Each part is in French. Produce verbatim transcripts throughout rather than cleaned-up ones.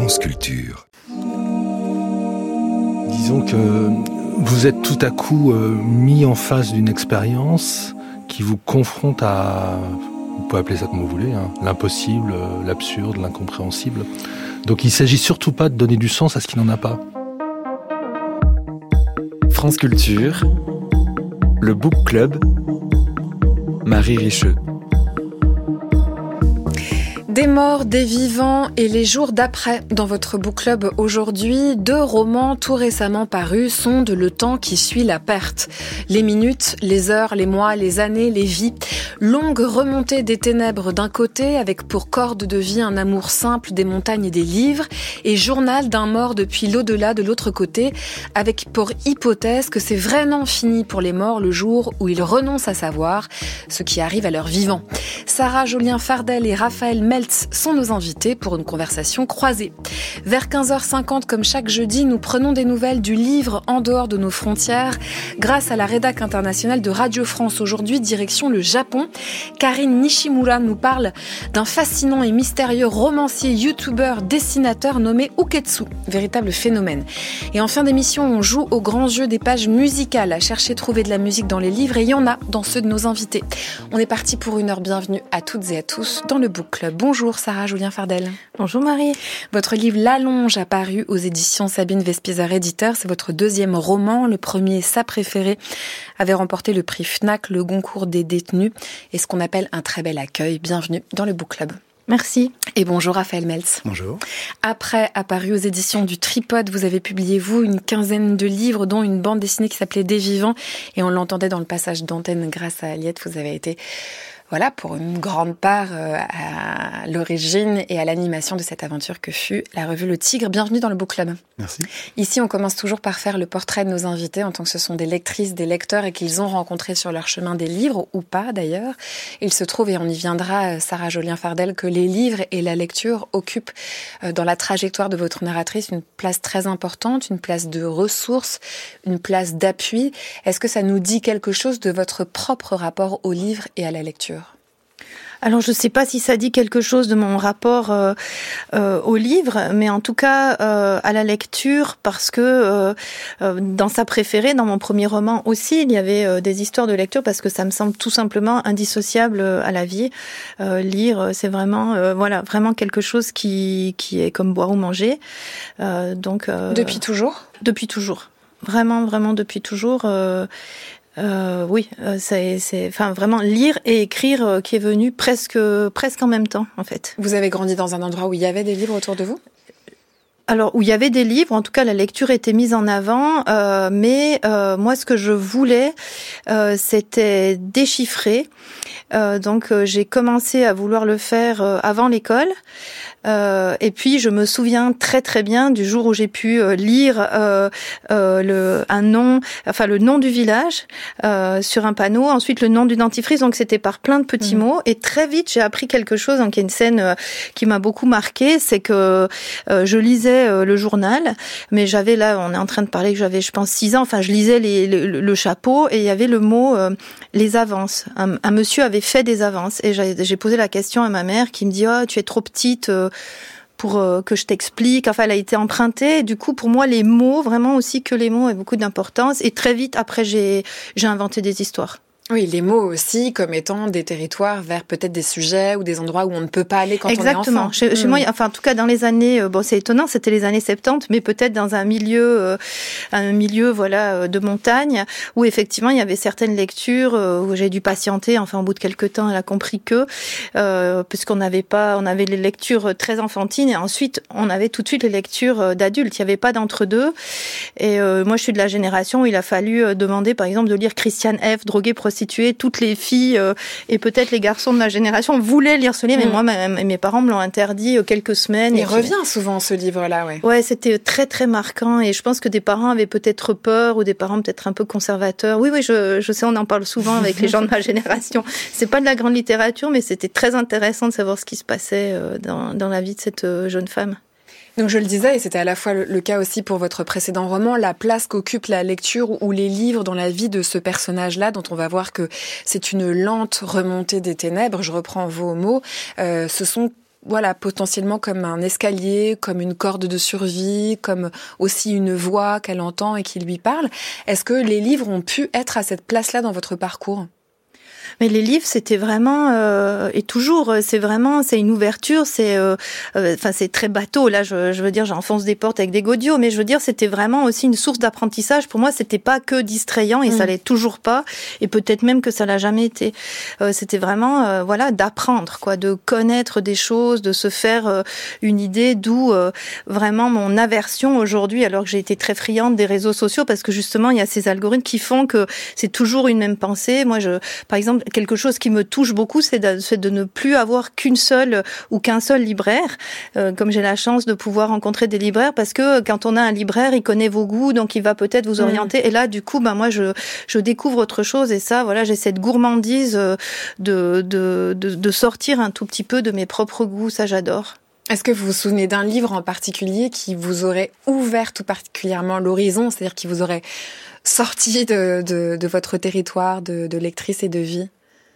France Culture. Disons que vous êtes tout à coup euh, mis en face d'une expérience qui vous confronte à, vous pouvez appeler ça comme vous voulez, hein, l'impossible, euh, l'absurde, l'incompréhensible. Donc il ne s'agit surtout pas de donner du sens à ce qui n'en a pas. France Culture, le Book Club, Marie Richeux. Des morts, des vivants et les jours d'après. Dans votre book club aujourd'hui, deux romans tout récemment parus sondent le temps qui suit la perte. Les minutes, les heures, les mois, les années, les vies. Longue remontée des ténèbres d'un côté, avec pour corde de vie un amour simple des montagnes et des livres, et journal d'un mort depuis l'au-delà de l'autre côté, avec pour hypothèse que c'est vraiment fini pour les morts le jour où ils renoncent à savoir ce qui arrive à leurs vivants. Sarah Jolien-Fardel et Raphaël Meltz sont nos invités pour une conversation croisée. Vers quinze heures cinquante, comme chaque jeudi, nous prenons des nouvelles du livre en dehors de nos frontières grâce à la rédac internationale de Radio France. Aujourd'hui, direction le Japon. Karine Nishimura nous parle d'un fascinant et mystérieux romancier, youtubeur, dessinateur nommé Uketsu. Véritable phénomène. Et en fin d'émission, on joue au grand jeu des pages musicales, à chercher trouver de la musique dans les livres, et il y en a dans ceux de nos invités. On est parti pour une heure. Bienvenue à toutes et à tous dans le Book Club. Bonjour Sarah Jolien-Fardel. Bonjour Marie. Votre livre L'Allonge a paru aux éditions Sabine Vespizer éditeur. C'est votre deuxième roman. Le premier, Sa préférée, avait remporté le prix Fnac, le Goncourt des détenus et ce qu'on appelle un très bel accueil. Bienvenue dans le Book Club. Merci. Et bonjour Raphaël Meltz. Bonjour. Après, apparu aux éditions du Tripode, vous avez publié, vous, une quinzaine de livres, dont une bande dessinée qui s'appelait Des Vivants. Et on l'entendait dans le passage d'antenne grâce à Aliette. Vous avez été... Voilà, pour une grande part euh, à l'origine et à l'animation de cette aventure que fut la revue Le Tigre. Bienvenue dans le Book Club. Merci. Ici, on commence toujours par faire le portrait de nos invités, en tant que ce sont des lectrices, des lecteurs et qu'ils ont rencontré sur leur chemin des livres, ou pas d'ailleurs. Il se trouve, et on y viendra, Sarah Jolien-Fardel, que les livres et la lecture occupent euh, dans la trajectoire de votre narratrice une place très importante, une place de ressources, une place d'appui. Est-ce que ça nous dit quelque chose de votre propre rapport aux livres et à la lecture ? Alors, je ne sais pas si ça dit quelque chose de mon rapport euh, euh, au livre, mais en tout cas euh, à la lecture, parce que euh, euh, dans Sa préférée, dans mon premier roman aussi, il y avait euh, des histoires de lecture, parce que ça me semble tout simplement indissociable à la vie. Euh, lire, c'est vraiment, euh, voilà, vraiment quelque chose qui qui est comme boire ou manger. Euh, donc euh, depuis toujours. Depuis toujours, vraiment, vraiment depuis toujours. Euh, Euh, oui, c'est, c'est, enfin vraiment lire et écrire euh, qui est venu presque, presque en même temps en fait. Vous avez grandi dans un endroit où il y avait des livres autour de vous ? Alors, où il y avait des livres, en tout cas la lecture était mise en avant, euh, mais euh, moi ce que je voulais, euh, c'était déchiffrer. Euh, donc euh, j'ai commencé à vouloir le faire euh, avant l'école. Euh, et puis je me souviens très très bien du jour où j'ai pu euh, lire euh, euh, le un nom, enfin le nom du village euh, sur un panneau, ensuite le nom du dentifrice. Donc c'était par plein de petits mmh. mots. Et très vite j'ai appris quelque chose. Donc il y a une scène euh, qui m'a beaucoup marquée, c'est que euh, je lisais euh, le journal, mais j'avais là, on est en train de parler que j'avais, je pense six ans. Enfin je lisais les, le, le chapeau et il y avait le mot euh, les avances. Un, un monsieur avait fait des avances et j'ai, j'ai posé la question à ma mère qui me dit oh tu es trop petite. Euh, pour euh, que je t'explique. Enfin, elle a été empruntée. Du coup, pour moi, les mots, vraiment aussi que les mots aient beaucoup d'importance. Et très vite, après, j'ai, j'ai inventé des histoires. Oui, les mots aussi comme étant des territoires vers peut-être des sujets ou des endroits où on ne peut pas aller quand Exactement. on est enfant. Chez, mmh. chez moi, enfin en tout cas dans les années, bon c'est étonnant, c'était les années soixante-dix, mais peut-être dans un milieu, euh, un milieu voilà de montagne où effectivement il y avait certaines lectures euh, où j'ai dû patienter. Enfin au bout de quelques temps, elle a compris que euh, puisqu'on n'avait pas, on avait les lectures très enfantines et ensuite on avait tout de suite les lectures d'adultes. Il n'y avait pas d'entre-deux. Et euh, moi je suis de la génération où il a fallu demander par exemple de lire Christiane F. droguée prostituée. Toutes les filles euh, et peut-être les garçons de ma génération voulaient lire ce livre, mais mmh. moi, ma, mes parents me l'ont interdit quelques semaines. Il et revient puis... souvent ce livre-là, ouais. Ouais, c'était très très marquant et je pense que des parents avaient peut-être peur ou des parents peut-être un peu conservateurs. Oui, oui, je, je sais, on en parle souvent avec les gens de ma génération. C'est pas de la grande littérature, mais c'était très intéressant de savoir ce qui se passait dans, dans la vie de cette jeune femme. Donc je le disais, et c'était à la fois le cas aussi pour votre précédent roman, la place qu'occupe la lecture ou les livres dans la vie de ce personnage-là, dont on va voir que c'est une lente remontée des ténèbres, je reprends vos mots, euh, ce sont voilà, potentiellement comme un escalier, comme une corde de survie, comme aussi une voix qu'elle entend et qui lui parle. Est-ce que les livres ont pu être à cette place-là dans votre parcours ? Mais les livres, c'était vraiment euh, et toujours, c'est vraiment, c'est une ouverture, c'est, euh, euh, enfin, c'est très bateau. Là, je, je veux dire, j'enfonce des portes avec des godillots, mais je veux dire, c'était vraiment aussi une source d'apprentissage. Pour moi, c'était pas que distrayant et mmh. ça l'est toujours pas, et peut-être même que ça l'a jamais été. Euh, c'était vraiment, euh, voilà, d'apprendre, quoi, de connaître des choses, de se faire euh, une idée. D'où euh, vraiment mon aversion aujourd'hui, alors que j'ai été très friande des réseaux sociaux, parce que justement, il y a ces algorithmes qui font que c'est toujours une même pensée. Moi, je, par exemple, quelque chose qui me touche beaucoup, c'est de, c'est de ne plus avoir qu'une seule ou qu'un seul libraire. Euh, comme j'ai la chance de pouvoir rencontrer des libraires, parce que quand on a un libraire, il connaît vos goûts, donc il va peut-être vous orienter. Mmh. Et là, du coup, ben moi, je, je découvre autre chose. Et ça, voilà, j'ai cette gourmandise de, de, de, de sortir un tout petit peu de mes propres goûts. Ça, j'adore. Est-ce que vous vous souvenez d'un livre en particulier qui vous aurait ouvert tout particulièrement l'horizon, c'est-à-dire qui vous aurait sorti de, de, de votre territoire de, de lectrice et de vie ?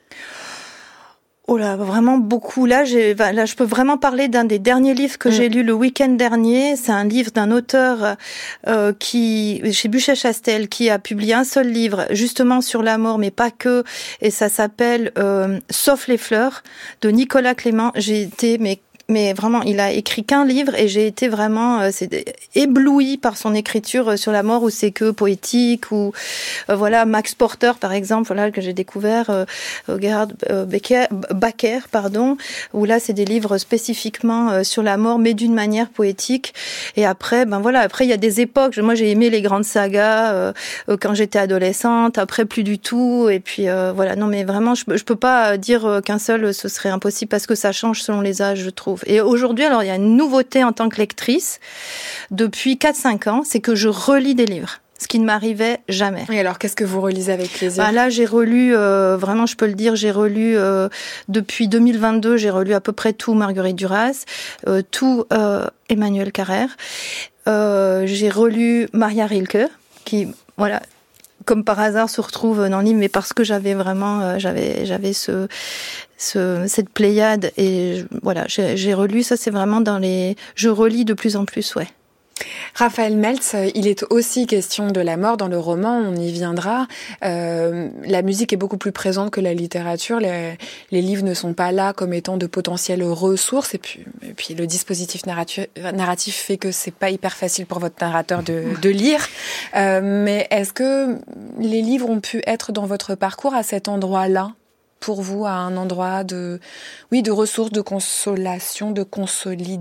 Oh là, vraiment beaucoup. Là, j'ai, là, je peux vraiment parler d'un des derniers livres que mmh. j'ai lu le week-end dernier. C'est un livre d'un auteur euh, qui, chez Buchet-Chastel, qui a publié un seul livre justement sur la mort, mais pas que. Et ça s'appelle euh, Sauf les fleurs, de Nicolas Clément. J'ai été mais Mais vraiment, il a écrit qu'un livre et j'ai été vraiment euh, c'est, éblouie par son écriture sur la mort, où c'est que poétique, ou euh, voilà, Max Porter par exemple, voilà, que j'ai découvert, euh, Gerhard euh, Becker, Bakker, pardon, où là c'est des livres spécifiquement euh, sur la mort, mais d'une manière poétique. Et après, ben voilà, après il y a des époques. Moi, j'ai aimé les grandes sagas euh, quand j'étais adolescente. Après, plus du tout. Et puis euh, voilà, non, mais vraiment, je, je peux pas dire qu'un seul, ce serait impossible, parce que ça change selon les âges, je trouve. Et aujourd'hui, alors il y a une nouveauté en tant que lectrice depuis quatre cinq ans, c'est que je relis des livres, ce qui ne m'arrivait jamais. Et alors, qu'est-ce que vous relisez avec plaisir ? Bah là, j'ai relu, euh, vraiment, je peux le dire, j'ai relu euh, depuis deux mille vingt-deux, j'ai relu à peu près tout Marguerite Duras, euh, tout euh, Emmanuel Carrère. Euh, j'ai relu Maria Rilke, qui, voilà, comme par hasard se retrouve dans le livre, mais parce que j'avais vraiment, euh, j'avais, j'avais ce, ce, cette pléiade, et voilà, j'ai, j'ai relu. Ça, c'est vraiment dans les, je relis de plus en plus, ouais. Raphaël Meltz, il est aussi question de la mort dans le roman, on y viendra. Euh, la musique est beaucoup plus présente que la littérature. Les, les livres ne sont pas là comme étant de potentielles ressources. Et puis, et puis le dispositif narratif, narratif fait que c'est pas hyper facile pour votre narrateur de, de lire. Euh, mais est-ce que les livres ont pu être dans votre parcours à cet endroit-là ? Pour vous, à un endroit de, oui, de ressources, de consolation, de consolidation ?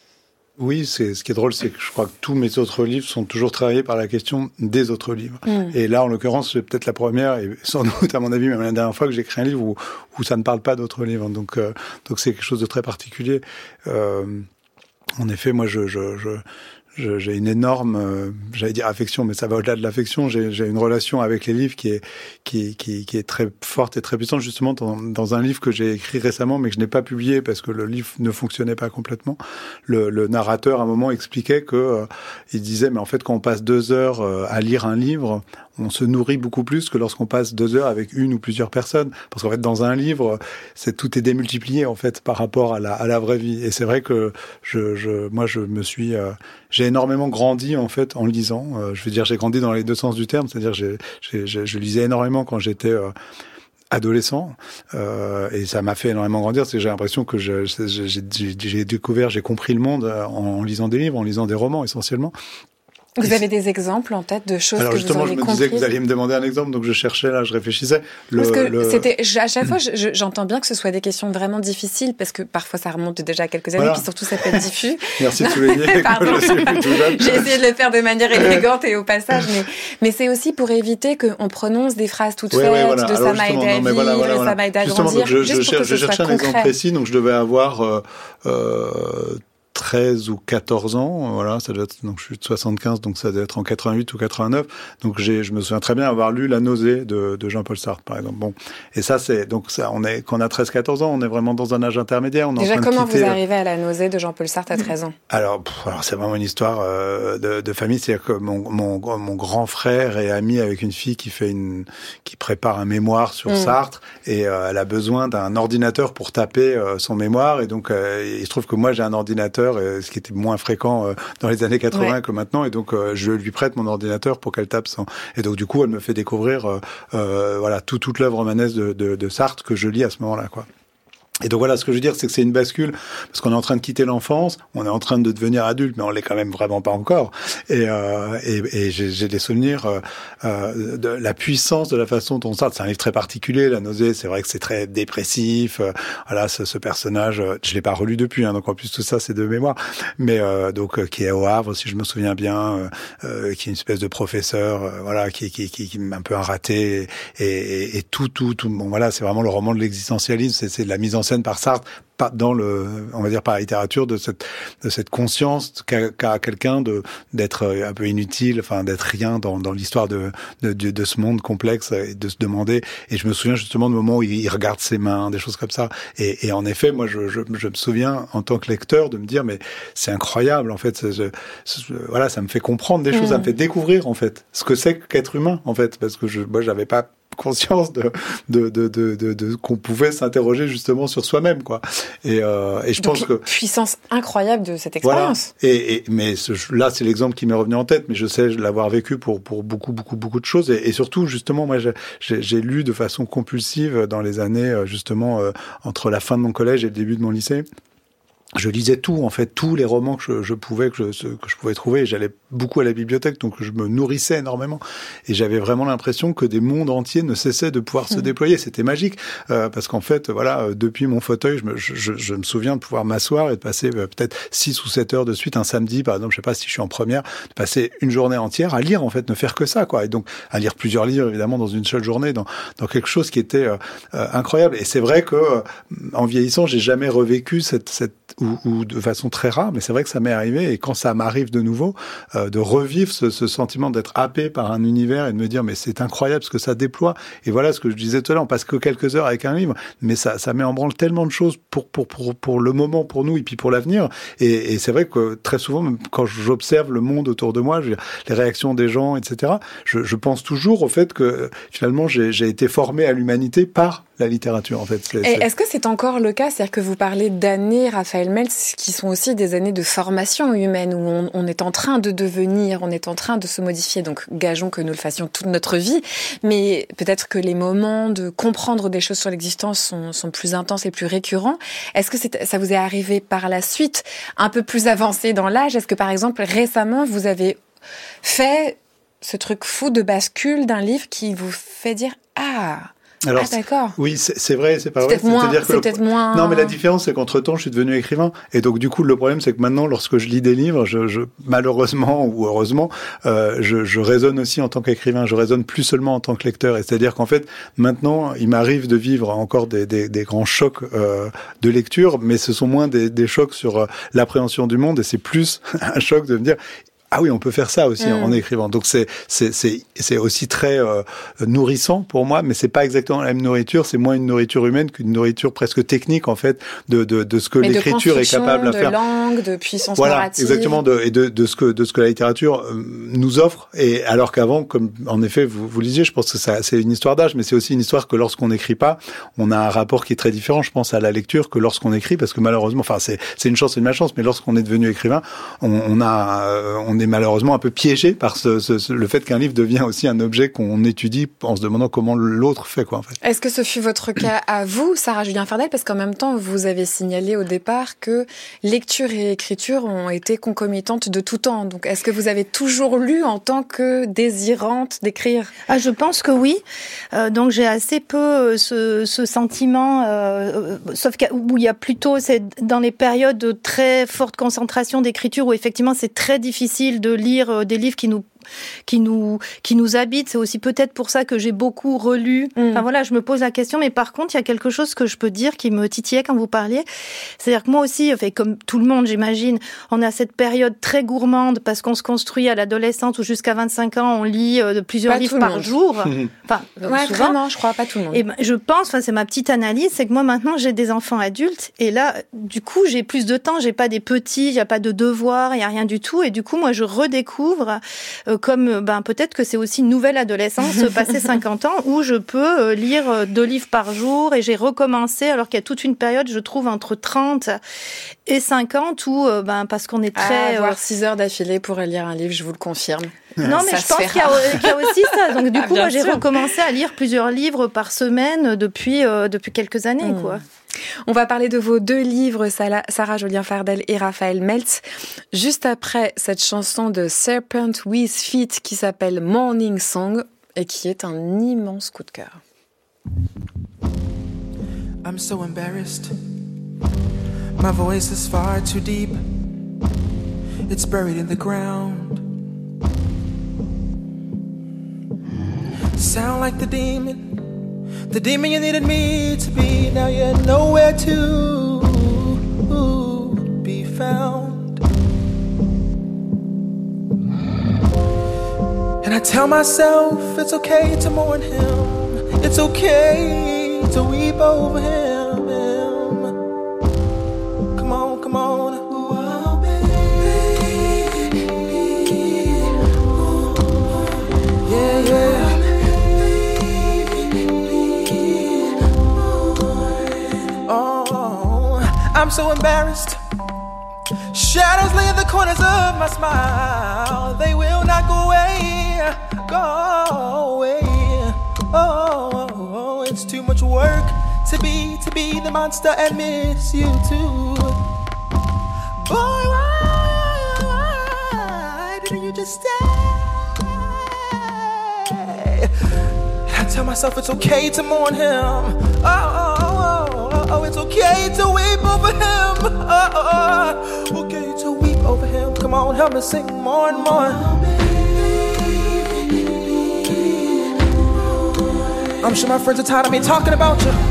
Oui, c'est, ce qui est drôle, c'est que je crois que tous mes autres livres sont toujours travaillés par la question des autres livres. Mmh. Et là, en l'occurrence, c'est peut-être la première, et sans doute, à mon avis, même la dernière fois que j'écris un livre où, où ça ne parle pas d'autres livres. Donc, euh, donc c'est quelque chose de très particulier. Euh, en effet, moi, je, je, je, je j'ai une énorme, euh, j'allais dire affection, mais ça va au-delà de l'affection. J'ai, j'ai une relation avec les livres qui est, qui, qui, qui est très forte et très puissante, justement, dans, dans un livre que j'ai écrit récemment, mais que je n'ai pas publié parce que le livre ne fonctionnait pas complètement. Le, le narrateur, à un moment, expliquait que, euh, il disait, mais en fait, quand on passe deux heures euh, à lire un livre, on se nourrit beaucoup plus que lorsqu'on passe deux heures avec une ou plusieurs personnes. Parce qu'en fait, dans un livre, c'est, tout est démultiplié, en fait, par rapport à la, à la vraie vie. Et c'est vrai que je, je, moi, je me suis, euh, j'ai énormément grandi, en fait, en lisant. Euh, je veux dire, j'ai grandi dans les deux sens du terme. C'est-à-dire, j'ai, j'ai, j'ai, je lisais énormément quand j'étais, euh, adolescent, euh, et ça m'a fait énormément grandir. C'est que j'ai l'impression que je, j'ai, j'ai, j'ai découvert, j'ai compris le monde en, en lisant des livres, en lisant des romans, essentiellement. Vous avez des exemples en tête de choses Alors que vous auriez comprises ? Alors justement, je me disais que vous alliez me demander un exemple, donc je cherchais là, je réfléchissais. Le, parce que le... c'était, à chaque fois, je, j'entends bien que ce soit des questions vraiment difficiles, parce que parfois ça remonte déjà à quelques années, voilà. Puis surtout ça peut être diffus. Merci de souligner que je suis plus tout jeune. J'ai essayé de le faire de manière élégante et au passage, mais, mais c'est aussi pour éviter qu'on prononce des phrases toutes oui, faites, oui, voilà. de ça m'a aidé à vivre, voilà, voilà, voilà. ça m'a aidé à justement, grandir. Donc je, juste je, cher, je cherchais un concret. exemple précis, donc je devais avoir... Euh, euh, treize ou quatorze ans, voilà, ça doit être, donc je suis de soixante-quinze, donc ça doit être en quatre-vingt-huit ou quatre-vingt-neuf. Donc j'ai, je me souviens très bien avoir lu La nausée de, de Jean-Paul Sartre, par exemple. Bon, et ça c'est, donc ça, on est, quand on a treize quatorze ans, on est vraiment dans un âge intermédiaire. On est Déjà, en train comment de quitter, vous arrivez à La nausée de Jean-Paul Sartre à treize ans? Alors, pff, alors c'est vraiment une histoire euh, de, de famille, c'est-à-dire que mon, mon, mon grand frère est ami avec une fille qui fait une, qui prépare un mémoire sur mmh. Sartre, et euh, elle a besoin d'un ordinateur pour taper euh, son mémoire, et donc euh, il se trouve que moi j'ai un ordinateur, euh, ce qui était moins fréquent euh, dans les années quatre-vingts ouais. que maintenant, et donc euh, je lui prête mon ordinateur pour qu'elle tape son, et donc du coup elle me fait découvrir euh, euh, voilà tout, toute l'œuvre romanesque de, de, de Sartre que je lis à ce moment-là, quoi. Et donc voilà, ce que je veux dire, c'est que c'est une bascule, parce qu'on est en train de quitter l'enfance, on est en train de devenir adulte, mais on l'est quand même vraiment pas encore. Et, euh, et, et j'ai, j'ai des souvenirs euh, euh, de la puissance de la façon dont Sartre, c'est un livre très particulier, La nausée, c'est vrai que c'est très dépressif. Euh, voilà, ce, ce personnage, euh, je l'ai pas relu depuis, hein, donc en plus tout ça c'est de mémoire, mais euh, donc euh, qui est au Havre, si je me souviens bien, euh, euh, qui est une espèce de professeur, euh, voilà, qui, qui, qui, qui est un peu un raté, et, et, et tout, tout, tout. Bon voilà, c'est vraiment le roman de l'existentialisme, c'est, c'est de la mise en scène par Sartre, pas dans le, on va dire par la littérature, de cette de cette conscience qu'a, qu'a quelqu'un de d'être un peu inutile, enfin d'être rien dans dans l'histoire de de de, de ce monde complexe, et de se demander. Et je me souviens justement du moment où il, il regarde ses mains, des choses comme ça. Et, et en effet, moi, je, je je me souviens en tant que lecteur de me dire mais c'est incroyable en fait. C'est, c'est, c'est, voilà, ça me fait comprendre des choses, mmh. ça me fait découvrir en fait ce que c'est qu'être humain en fait, parce que je moi j'avais pas conscience de de de de de, de qu'on pouvait s'interroger justement sur soi-même, quoi. Et euh, et je Donc, pense que puissance incroyable de cette expérience. Voilà. Et, et mais ce, là c'est l'exemple qui m'est revenu en tête, mais je sais l'avoir vécu pour pour beaucoup beaucoup beaucoup de choses, et, et surtout justement moi j'ai, j'ai j'ai lu de façon compulsive dans les années justement euh, entre la fin de mon collège et le début de mon lycée. Je lisais tout, en fait, tous les romans que je, je pouvais, que je, que je pouvais trouver. Et j'allais beaucoup à la bibliothèque, donc je me nourrissais énormément. Et j'avais vraiment l'impression que des mondes entiers ne cessaient de pouvoir mmh. se déployer. C'était magique, euh, parce qu'en fait, voilà, depuis mon fauteuil, je me, je, je, je me souviens de pouvoir m'asseoir et de passer euh, peut-être six ou sept heures de suite un samedi, par exemple, je sais pas si je suis en première, de passer une journée entière à lire, en fait, ne faire que ça, quoi. Et donc à lire plusieurs livres, évidemment, dans une seule journée, dans, dans quelque chose qui était euh, euh, incroyable. Et c'est vrai que, euh, en vieillissant, j'ai jamais revécu cette, cette Ou, ou de façon très rare, mais c'est vrai que ça m'est arrivé, et quand ça m'arrive de nouveau, euh, de revivre ce, ce sentiment d'être happé par un univers et de me dire mais c'est incroyable ce que ça déploie. Et voilà ce que je disais tout à l'heure, on passe que quelques heures avec un livre, mais ça, ça met en branle tellement de choses pour pour pour pour le moment, pour nous, et puis pour l'avenir. Et, et c'est vrai que très souvent, même quand j'observe le monde autour de moi, je veux dire, les réactions des gens, et cetera, je, je pense toujours au fait que finalement j'ai, j'ai été formé à l'humanité par la littérature, en fait. C'est, c'est... Est-ce que c'est encore le cas? C'est-à-dire que vous parlez d'années, Raphaël Meltz, qui sont aussi des années de formation humaine, où on, on est en train de devenir, on est en train de se modifier. Donc, gageons que nous le fassions toute notre vie. Mais peut-être que les moments de comprendre des choses sur l'existence sont, sont plus intenses et plus récurrents. Est-ce que c'est, ça vous est arrivé par la suite, un peu plus avancé dans l'âge? Est-ce que, par exemple, récemment, vous avez fait ce truc fou de bascule d'un livre qui vous fait dire « Ah !» Alors, ah, d'accord. Oui, c'est, c'est vrai, c'est pas c'est vrai. Peut-être moins, C'est-à-dire que c'est le... peut-être moins... Non, mais la différence, c'est qu'entre-temps, je suis devenu écrivain. Et donc, du coup, le problème, c'est que maintenant, lorsque je lis des livres, je, je malheureusement ou heureusement, euh, je, je raisonne aussi en tant qu'écrivain. Je raisonne plus seulement en tant que lecteur. Et c'est-à-dire qu'en fait, maintenant, il m'arrive de vivre encore des, des, des grands chocs euh, de lecture, mais ce sont moins des, des chocs sur euh, l'appréhension du monde, et c'est plus un choc de me dire... Ah oui, on peut faire ça aussi mmh. en écrivant. Donc c'est c'est c'est c'est aussi très euh, nourrissant pour moi, mais c'est pas exactement la même nourriture. C'est moins une nourriture humaine qu'une nourriture presque technique, en fait, de de de ce que mais l'écriture est capable à faire. De langue, de puissance voilà, narrative. Exactement, de, et de de ce que de ce que la littérature euh, nous offre. Et alors qu'avant, comme en effet vous vous lisiez, je pense que ça c'est une histoire d'âge, mais c'est aussi une histoire que lorsqu'on n'écrit pas, on a un rapport qui est très différent. Je pense à la lecture que lorsqu'on écrit, parce que malheureusement, enfin c'est c'est une chance et une malchance, mais lorsqu'on est devenu écrivain, on, on a euh, on est malheureusement un peu piégé par ce, ce, ce, le fait qu'un livre devient aussi un objet qu'on étudie en se demandant comment l'autre fait, quoi, en fait. Est-ce que ce fut votre cas à vous, Sarah Julien Fardel? Parce qu'en même temps, vous avez signalé au départ que lecture et écriture ont été concomitantes de tout temps. Donc, est-ce que vous avez toujours lu en tant que désirante d'écrire? Ah, je pense que oui. Euh, donc, j'ai assez peu ce, ce sentiment, euh, sauf où il y a plutôt, c'est dans les périodes de très forte concentration d'écriture où effectivement c'est très difficile de lire des livres qui nous qui nous qui nous habite. C'est aussi peut-être pour ça que j'ai beaucoup relu. Mmh. Enfin voilà, je me pose la question. Mais par contre, il y a quelque chose que je peux dire qui me titillait quand vous parliez. C'est-à-dire que moi aussi, enfin, comme tout le monde, j'imagine, on a cette période très gourmande parce qu'on se construit à l'adolescence où jusqu'à vingt-cinq ans, on lit euh, plusieurs pas livres par monde. jour. Enfin, ouais, souvent. vraiment, je crois pas tout le monde. Et ben, je pense, enfin, c'est ma petite analyse, c'est que moi maintenant j'ai des enfants adultes et là, du coup, j'ai plus de temps. J'ai pas des petits, il y a pas de devoirs, il y a rien du tout. Et du coup, moi, je redécouvre euh, comme, ben, peut-être que c'est aussi une nouvelle adolescence passé cinquante ans où je peux euh, lire deux livres par jour et j'ai recommencé alors qu'il y a toute une période, je trouve, entre trente et cinquante où, euh, ben, parce qu'on est très... Ah, avoir six heures d'affilée pour lire un livre, je vous le confirme. Non, mais ça je pense qu'il y, a, qu'il y a aussi ça. Donc, du coup, ah, moi, j'ai sûr. recommencé à lire plusieurs livres par semaine depuis, euh, depuis quelques années, mmh. quoi. On va parler de vos deux livres, Sarah Jolien-Fardel et Raphaël Meltz, juste après cette chanson de Serpent with Feet qui s'appelle Morning Song et qui est un immense coup de cœur. I'm so embarrassed. My voice is far too deep. It's buried in the ground. Sound like the demon, the demon you needed me to be. Now you're nowhere to be found. And I tell myself it's okay to mourn him. It's okay to weep over him. Come on, come on. Oh, baby. Yeah, yeah. I'm so embarrassed. Shadows lay in the corners of my smile. They will not go away, go away. Oh, it's too much work to be, to be the monster and miss you too. Boy, why, why didn't you just stay? I tell myself it's okay to mourn him. Oh, oh, oh, oh, it's okay to weep over him. Oh, oh, oh, okay to weep over him. Come on, help me sing more and more. I'm sure my friends are tired of me talking about you.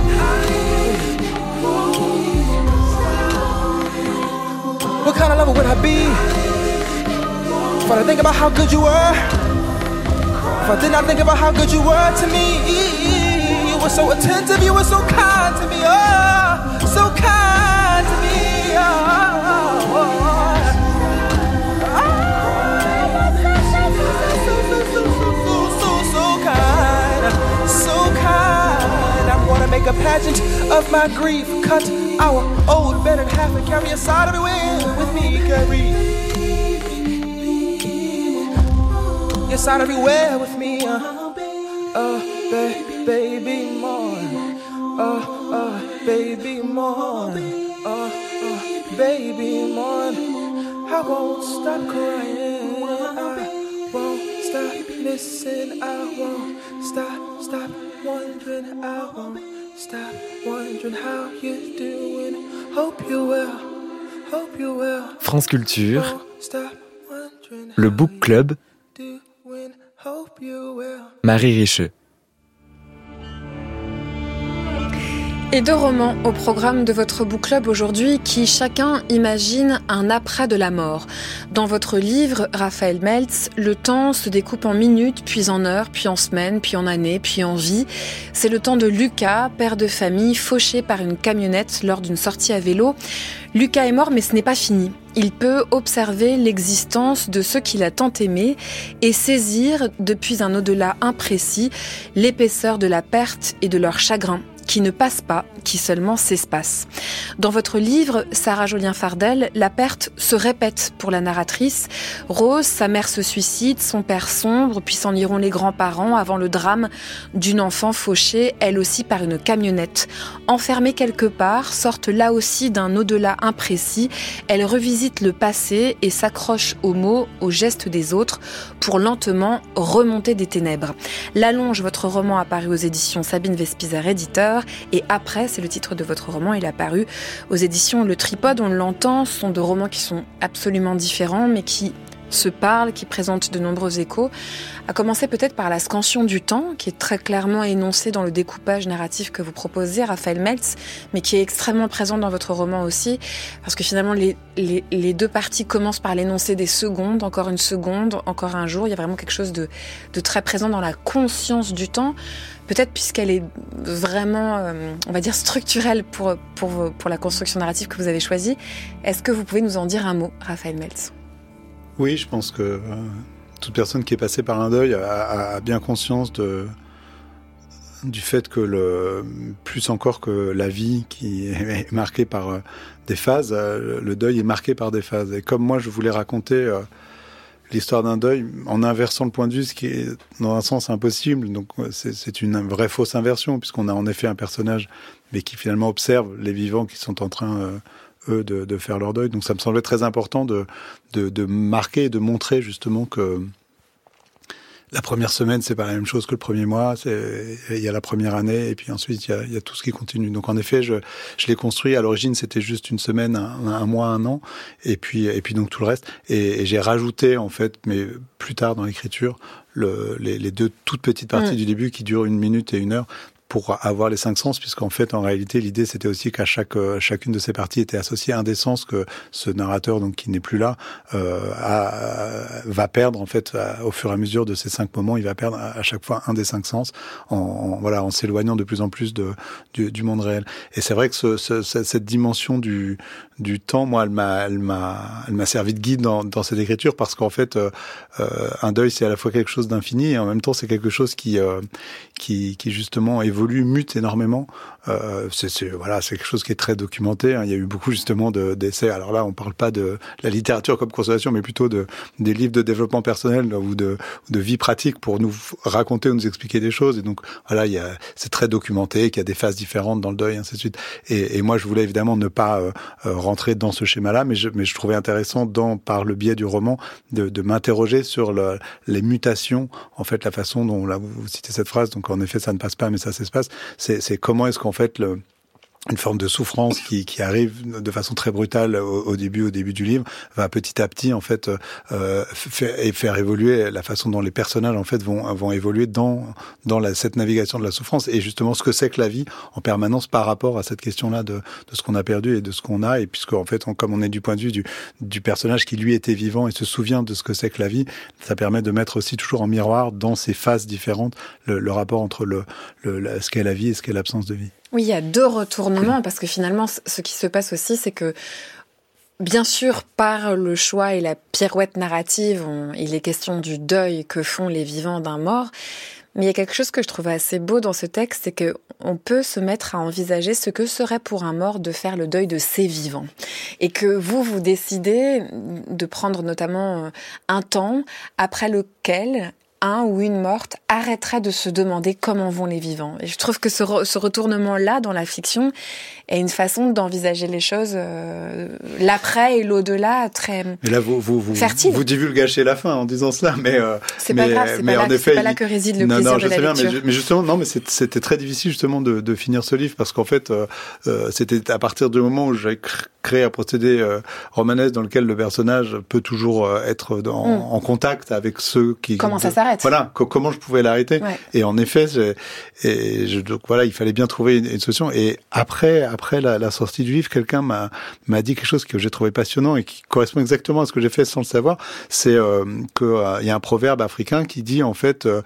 What kind of lover would I be if I didn't think about how good you were? If I did not think about how good you were to me? You were so attentive, you were so kind to me. Oh, so kind to me. Oh, oh, oh. Make a pageant of my grief. Cut our old bed in half and carry a side everywhere with me. Carry your side everywhere with me. Uh, uh ba- baby more. Uh, uh, baby more. Uh, uh, baby more. I won't stop crying. I won't stop listening. I won't stop, stop wondering. I won't stop wondering how you're doing. Hope you will. Hope you will. France Culture. Le Book Club. Marie Richeux. Et deux romans au programme de votre book club aujourd'hui qui chacun imagine un après de la mort. Dans votre livre, Raphaël Meltz, le temps se découpe en minutes, puis en heures, puis en semaines, puis en années, puis en vie. C'est le temps de Lucas, père de famille, fauché par une camionnette lors d'une sortie à vélo. Lucas est mort, mais ce n'est pas fini. Il peut observer l'existence de ceux qu'il a tant aimés et saisir, depuis un au-delà imprécis, l'épaisseur de la perte et de leur chagrin, qui ne passe pas, qui seulement s'espace. Dans votre livre, Sarah Jolien-Fardel, la perte se répète pour la narratrice. Rose, sa mère se suicide, son père sombre, puis s'en iront les grands-parents avant le drame d'une enfant fauchée, elle aussi par une camionnette. Enfermée quelque part, sorte là aussi d'un au-delà imprécis, elle revisite le passé et s'accroche aux mots, aux gestes des autres pour lentement remonter des ténèbres. L'Allonge, votre roman apparu aux éditions Sabine Vespizar, éditeur. Et Après, c'est le titre de votre roman, il est apparu aux éditions Le Tripode. On l'entend, ce sont deux romans qui sont absolument différents, mais qui se parlent, qui présentent de nombreux échos, à commencer peut-être par la scansion du temps, qui est très clairement énoncée dans le découpage narratif que vous proposez, Raphaël Meltz, mais qui est extrêmement présente dans votre roman aussi, parce que finalement les, les, les deux parties commencent par l'énoncé des secondes, encore une seconde, encore un jour. Il y a vraiment quelque chose de, de très présent dans la conscience du temps, peut-être puisqu'elle est vraiment, euh, on va dire, structurelle pour, pour, pour la construction narrative que vous avez choisie. Est-ce que vous pouvez nous en dire un mot, Raphaël Meltz ? Oui, je pense que euh, toute personne qui est passée par un deuil a, a bien conscience de, du fait que, le, plus encore que la vie qui est marquée par euh, des phases, euh, le deuil est marqué par des phases. Et comme moi, je voulais raconter euh, l'histoire d'un deuil en inversant le point de vue, ce qui est dans un sens impossible. Donc c'est, c'est une vraie fausse inversion, puisqu'on a en effet un personnage, mais qui finalement observe les vivants qui sont en train... Euh, eux, de, de faire leur deuil. Donc ça me semblait très important de, de, de marquer et de montrer justement que la première semaine, c'est pas la même chose que le premier mois. C'est, il y a la première année et puis ensuite, il y a, il y a tout ce qui continue. Donc en effet, je, je l'ai construit. À l'origine, c'était juste une semaine, un, un mois, un an. Et puis, et puis donc tout le reste. Et, et j'ai rajouté, en fait, mais plus tard dans l'écriture, le, les, les deux toutes petites parties mmh. du début qui durent une minute et une heure, pour avoir les cinq sens, puisqu'en fait, en réalité, l'idée, c'était aussi qu'à chaque euh, chacune de ces parties était associée un des sens que ce narrateur, donc qui n'est plus là, euh, a, va perdre en fait à, au fur et à mesure de ces cinq moments. Il va perdre à, à chaque fois un des cinq sens, en, en voilà, en s'éloignant de plus en plus de du, du monde réel. Et c'est vrai que ce, ce, cette dimension du du temps, moi, elle m'a, elle m'a, elle m'a servi de guide dans, dans cette écriture, parce qu'en fait, euh, euh, un deuil, c'est à la fois quelque chose d'infini et en même temps, c'est quelque chose qui, euh, qui, qui justement évolue, mute énormément. Euh, c'est, c'est voilà, c'est quelque chose qui est très documenté. Hein. Il y a eu beaucoup justement de, d'essais. Alors là, on parle pas de la littérature comme consolation, mais plutôt de des livres de développement personnel ou de, de vie pratique pour nous raconter ou nous expliquer des choses. Et donc voilà, il y a, c'est très documenté, qu'il y a des phases différentes dans le deuil, ainsi de suite. Et, et moi, je voulais évidemment ne pas euh, rentrer dans ce schéma-là, mais je, mais je trouvais intéressant, dans, par le biais du roman, de, de m'interroger sur le, les mutations, en fait, la façon dont, là, vous, vous citez cette phrase, donc en effet, ça ne passe pas, mais ça s'espace. C'est, c'est comment est-ce qu'en fait, le, une forme de souffrance qui, qui arrive de façon très brutale au, au début, au début du livre, va petit à petit en fait euh, faire, et faire évoluer la façon dont les personnages en fait vont, vont évoluer dans dans la, cette navigation de la souffrance, et justement ce que c'est que la vie en permanence par rapport à cette question-là de, de ce qu'on a perdu et de ce qu'on a. Et puisque en fait, on, comme on est du point de vue du, du personnage qui lui était vivant et se souvient de ce que c'est que la vie, ça permet de mettre aussi toujours en miroir dans ces phases différentes le, le rapport entre le, le la, ce qu'est la vie et ce qu'est l'absence de vie. Oui, il y a deux retournements, parce que finalement, ce qui se passe aussi, c'est que, bien sûr, par le choix et la pirouette narrative, on, il est question du deuil que font les vivants d'un mort. Mais il y a quelque chose que je trouve assez beau dans ce texte, c'est que on peut se mettre à envisager ce que serait pour un mort de faire le deuil de ses vivants. Et que vous, vous décidez de prendre notamment un temps après lequel un ou une morte arrêterait de se demander comment vont les vivants. Et je trouve que ce, re, ce retournement-là dans la fiction est une façon d'envisager les choses, euh, l'après et l'au-delà, très mais là, vous, vous, vous, fertile. Vous divulgâchez la fin en disant cela, mais euh, c'est mais, pas grave, c'est, mais pas, en là, effet, c'est pas là que réside le non, plaisir non, de je la sais bien, lecture. mais, mais justement, non, mais c'était très difficile justement de, de finir ce livre, parce qu'en fait, euh, euh, c'était à partir du moment où j'ai créé un procédé euh, romanesque dans lequel le personnage peut toujours euh, être dans, mm. en contact avec ceux qui... Comment de, ça s'arrête ? Voilà, co- comment je pouvais l'arrêter. Ouais. Et en effet, j'ai, et je, donc voilà, il fallait bien trouver une, une solution. Et après, après la, la sortie du livre, quelqu'un m'a, m'a dit quelque chose que j'ai trouvé passionnant et qui correspond exactement à ce que j'ai fait sans le savoir. C'est euh, que euh, il y a un proverbe africain qui dit en fait, euh,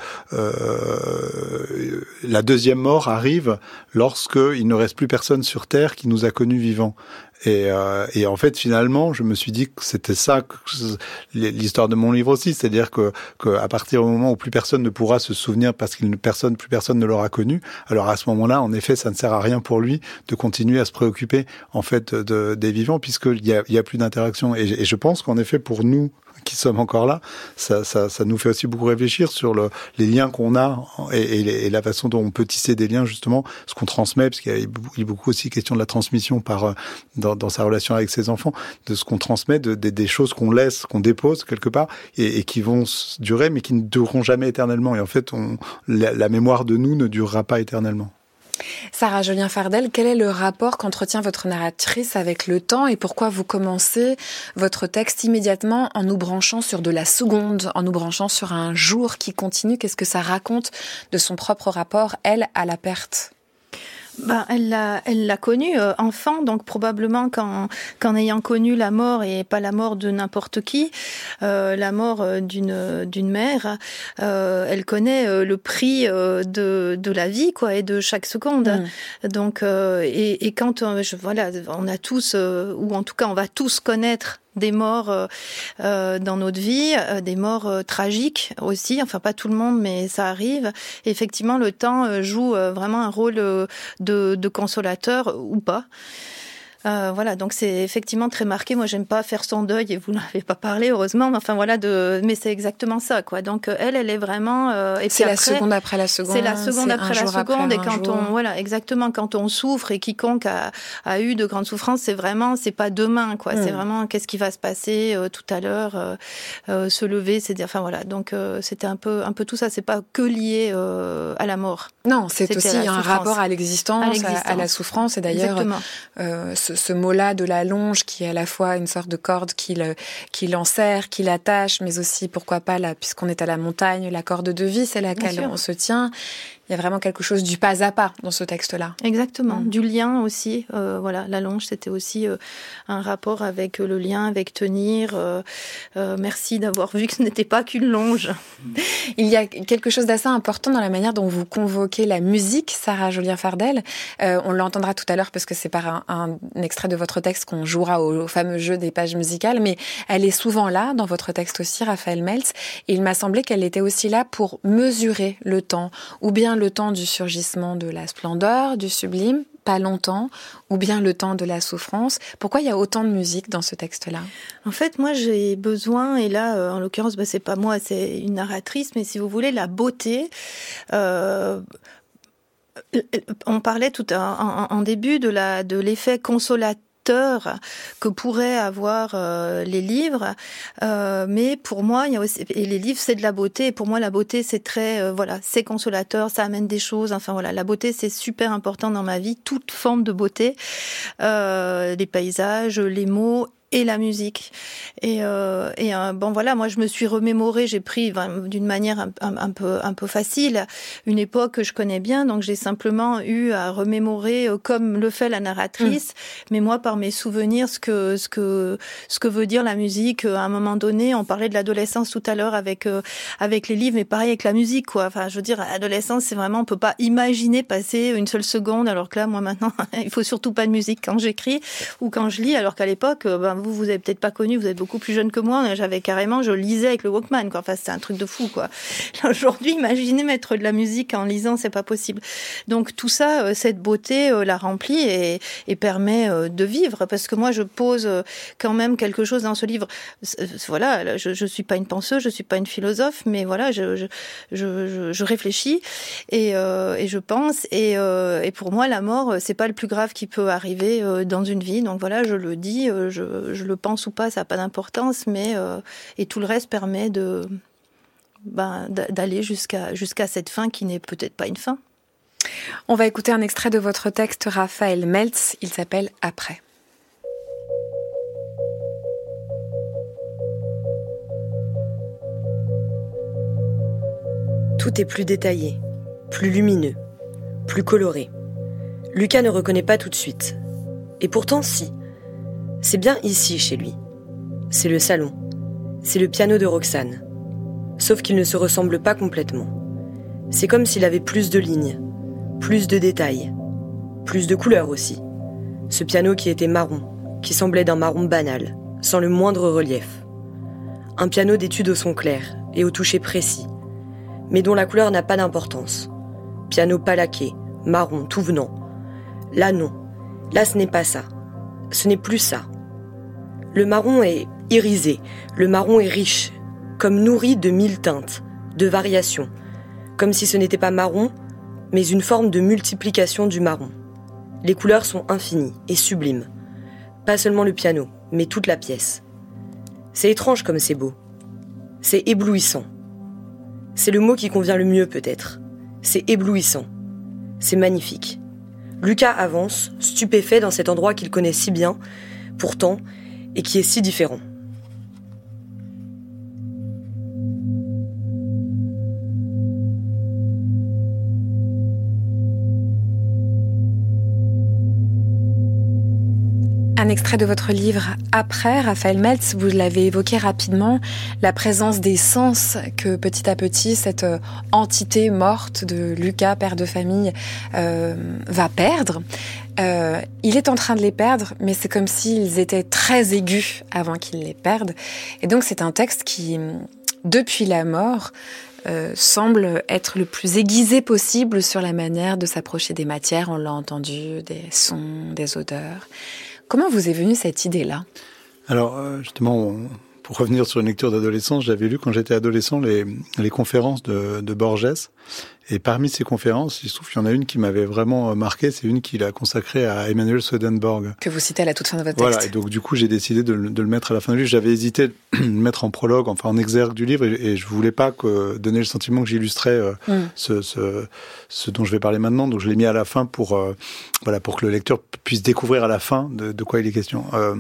euh, la deuxième mort arrive lorsque il ne reste plus personne sur terre qui nous a connus vivants. Et, euh, et en fait, finalement, je me suis dit que c'était ça, que, l'histoire de mon livre aussi, c'est-à-dire que, que à partir du moment où plus personne ne pourra se souvenir parce qu'il ne personne, plus personne ne l'aura connu, alors à ce moment-là, en effet, ça ne sert à rien pour lui de continuer à se préoccuper en fait de, des vivants, puisqu'il y a, il y a plus d'interaction. Et, et je pense qu'en effet, pour nous qui sommes encore là, ça, ça, ça nous fait aussi beaucoup réfléchir sur le, les liens qu'on a et, et, et la façon dont on peut tisser des liens, justement, ce qu'on transmet, parce qu'il y a, il y a beaucoup aussi question de la transmission par dans, dans sa relation avec ses enfants, de ce qu'on transmet, de, de, des choses qu'on laisse, qu'on dépose quelque part, et, et qui vont durer, mais qui ne dureront jamais éternellement. Et en fait, on, la, la mémoire de nous ne durera pas éternellement. Sarah Jolien-Fardel, quel est le rapport qu'entretient votre narratrice avec le temps et pourquoi vous commencez votre texte immédiatement en nous branchant sur de la seconde, en nous branchant sur un jour qui continue? Qu'est-ce que ça raconte de son propre rapport, elle, à la perte? Ben, elle l'a, elle l'a connu euh, enfant, donc probablement qu'en, qu'en ayant connu la mort et pas la mort de n'importe qui, euh, la mort euh, d'une d'une mère, euh, elle connaît euh, le prix euh, de de la vie, quoi, et de chaque seconde. Mmh. Donc euh, et, et quand euh, je, voilà, on a tous, euh, ou en tout cas on va tous connaître des morts euh, euh, dans notre vie, euh, des morts euh, tragiques aussi, enfin pas tout le monde, mais ça arrive. Et effectivement, le temps euh, joue euh, vraiment un rôle euh, de, de consolateur ou pas. Euh, voilà, donc c'est effectivement très marqué. Moi, j'aime pas faire son deuil et vous n'avez pas parlé, heureusement. Mais enfin voilà, de, mais c'est exactement ça, quoi. Donc elle, elle est vraiment. Euh, et c'est puis la après, seconde après la seconde. C'est la seconde après la seconde, après et quand jour. on, voilà, exactement, quand on souffre et quiconque a, a eu de grandes souffrances, c'est vraiment, c'est pas demain, quoi. Mm. C'est vraiment qu'est-ce qui va se passer euh, tout à l'heure, euh, euh, se lever, c'est dire, enfin voilà. Donc euh, c'était un peu, un peu tout ça. C'est pas que lié euh, à la mort. Non, c'est C'était aussi un rapport à l'existence, à, l'existence. À, à la souffrance. Et d'ailleurs, euh, ce, ce mot-là de la longe, qui est à la fois une sorte de corde qui, le, qui l'enserre, qui l'attache, mais aussi, pourquoi pas, là, puisqu'on est à la montagne, la corde de vie, c'est laquelle on se tient. Il y a vraiment quelque chose du pas à pas dans ce texte-là. Exactement, mmh. du lien aussi. Euh, voilà, la longe, c'était aussi euh, un rapport avec euh, le lien, avec tenir. Euh, euh, merci d'avoir vu que ce n'était pas qu'une longe. Il y a quelque chose d'assez important dans la manière dont vous convoquez la musique, Sarah Jolien-Fardel. Euh, on l'entendra tout à l'heure parce que c'est par un, un, un extrait de votre texte qu'on jouera au, au fameux jeu des pages musicales, mais elle est souvent là dans votre texte aussi, Raphaël Meltz. Et il m'a semblé qu'elle était aussi là pour mesurer le temps, ou bien le temps du surgissement de la splendeur, du sublime, pas longtemps, ou bien le temps de la souffrance. Pourquoi il y a autant de musique dans ce texte-là ? En fait, moi, j'ai besoin, et là, euh, en l'occurrence, bah, c'est pas moi, c'est une narratrice, mais si vous voulez, la beauté. Euh, on parlait tout en, en, en début de la de l'effet consolateur que pourraient avoir euh, les livres, euh, mais pour moi, il y a aussi, et les livres, c'est de la beauté. Et pour moi, la beauté, c'est très, euh, voilà, c'est consolateur, ça amène des choses. Enfin voilà, la beauté, c'est super important dans ma vie. Toute forme de beauté, euh, les paysages, les mots et la musique. Et, euh, et euh, bon voilà, moi je me suis remémorée, j'ai pris ben, d'une manière un, un, un peu un peu facile une époque que je connais bien, donc j'ai simplement eu à remémorer euh, comme le fait la narratrice, mmh. mais moi par mes souvenirs ce que ce que ce que veut dire la musique. À un moment donné, on parlait de l'adolescence tout à l'heure avec euh, avec les livres, mais pareil avec la musique, quoi. Enfin, je veux dire, l'adolescence, c'est vraiment, on peut pas imaginer passer une seule seconde, alors que là, moi maintenant, il faut surtout pas de musique quand j'écris ou quand je lis, alors qu'à l'époque, ben vous, vous avez peut-être pas connu, vous êtes beaucoup plus jeune que moi, j'avais carrément, je lisais avec le Walkman, quoi. Enfin, c'était un truc de fou, quoi. Aujourd'hui, imaginez mettre de la musique en lisant, c'est pas possible. Donc, tout ça, cette beauté euh, la remplit et, et permet euh, de vivre, parce que moi, je pose euh, quand même quelque chose dans ce livre. Voilà, je, je suis pas une penseuse, je suis pas une philosophe, mais voilà, je, je, je, je réfléchis et, euh, et je pense, et, euh, et pour moi, la mort, c'est pas le plus grave qui peut arriver euh, dans une vie. Donc voilà, je le dis, euh, je, je le pense ou pas, ça n'a pas d'importance, mais euh, et tout le reste permet de ben, d'aller jusqu'à jusqu'à cette fin qui n'est peut-être pas une fin. On va écouter un extrait de votre texte, Raphaël Meltz. Il s'appelle Après. Tout est plus détaillé, plus lumineux, plus coloré. Lucas ne reconnaît pas tout de suite. Et pourtant, si. C'est bien ici, chez lui. C'est le salon. C'est le piano de Roxane. Sauf qu'il ne se ressemble pas complètement. C'est comme s'il avait plus de lignes, plus de détails, plus de couleurs aussi. Ce piano qui était marron, qui semblait d'un marron banal, sans le moindre relief. Un piano d'étude au son clair et au toucher précis, mais dont la couleur n'a pas d'importance. Piano pas laqué, marron, tout venant. Là non, là ce n'est pas ça. Ce n'est plus ça. Le marron est irisé, le marron est riche, comme nourri de mille teintes, de variations, comme si ce n'était pas marron, mais une forme de multiplication du marron. Les couleurs sont infinies et sublimes. Pas seulement le piano, mais toute la pièce. C'est étrange comme c'est beau. C'est éblouissant. C'est le mot qui convient le mieux peut-être. C'est éblouissant. C'est magnifique. Lucas avance, stupéfait dans cet endroit qu'il connaît si bien, pourtant, et qui est si différent. Un extrait de votre livre « Après », Raphaël Meltz, vous l'avez évoqué rapidement, la présence des sens que petit à petit cette entité morte de Lucas, père de famille, euh, va perdre. Euh, il est en train de les perdre, mais c'est comme s'ils étaient très aigus avant qu'il les perde. Et donc c'est un texte qui, depuis la mort, euh, semble être le plus aiguisé possible sur la manière de s'approcher des matières, on l'a entendu, des sons, des odeurs. Comment vous est venue cette idée-là ? Alors, justement, on, pour revenir sur une lecture d'adolescence, j'avais lu quand j'étais adolescent les, les conférences de, de Borges. Et parmi ces conférences, il se trouve qu'il y en a une qui m'avait vraiment marqué, c'est une qu'il a consacrée à Emanuel Swedenborg. Que vous citez à la toute fin de votre texte. Voilà, et donc du coup j'ai décidé de, de le mettre à la fin du livre. J'avais hésité de le mettre en prologue, enfin en exergue du livre, et, et je voulais pas que, donner le sentiment que j'illustrais euh, mm. ce, ce, ce dont je vais parler maintenant. Donc je l'ai mis à la fin pour, euh, voilà, pour que le lecteur puisse découvrir à la fin de, de quoi il est question. Euh,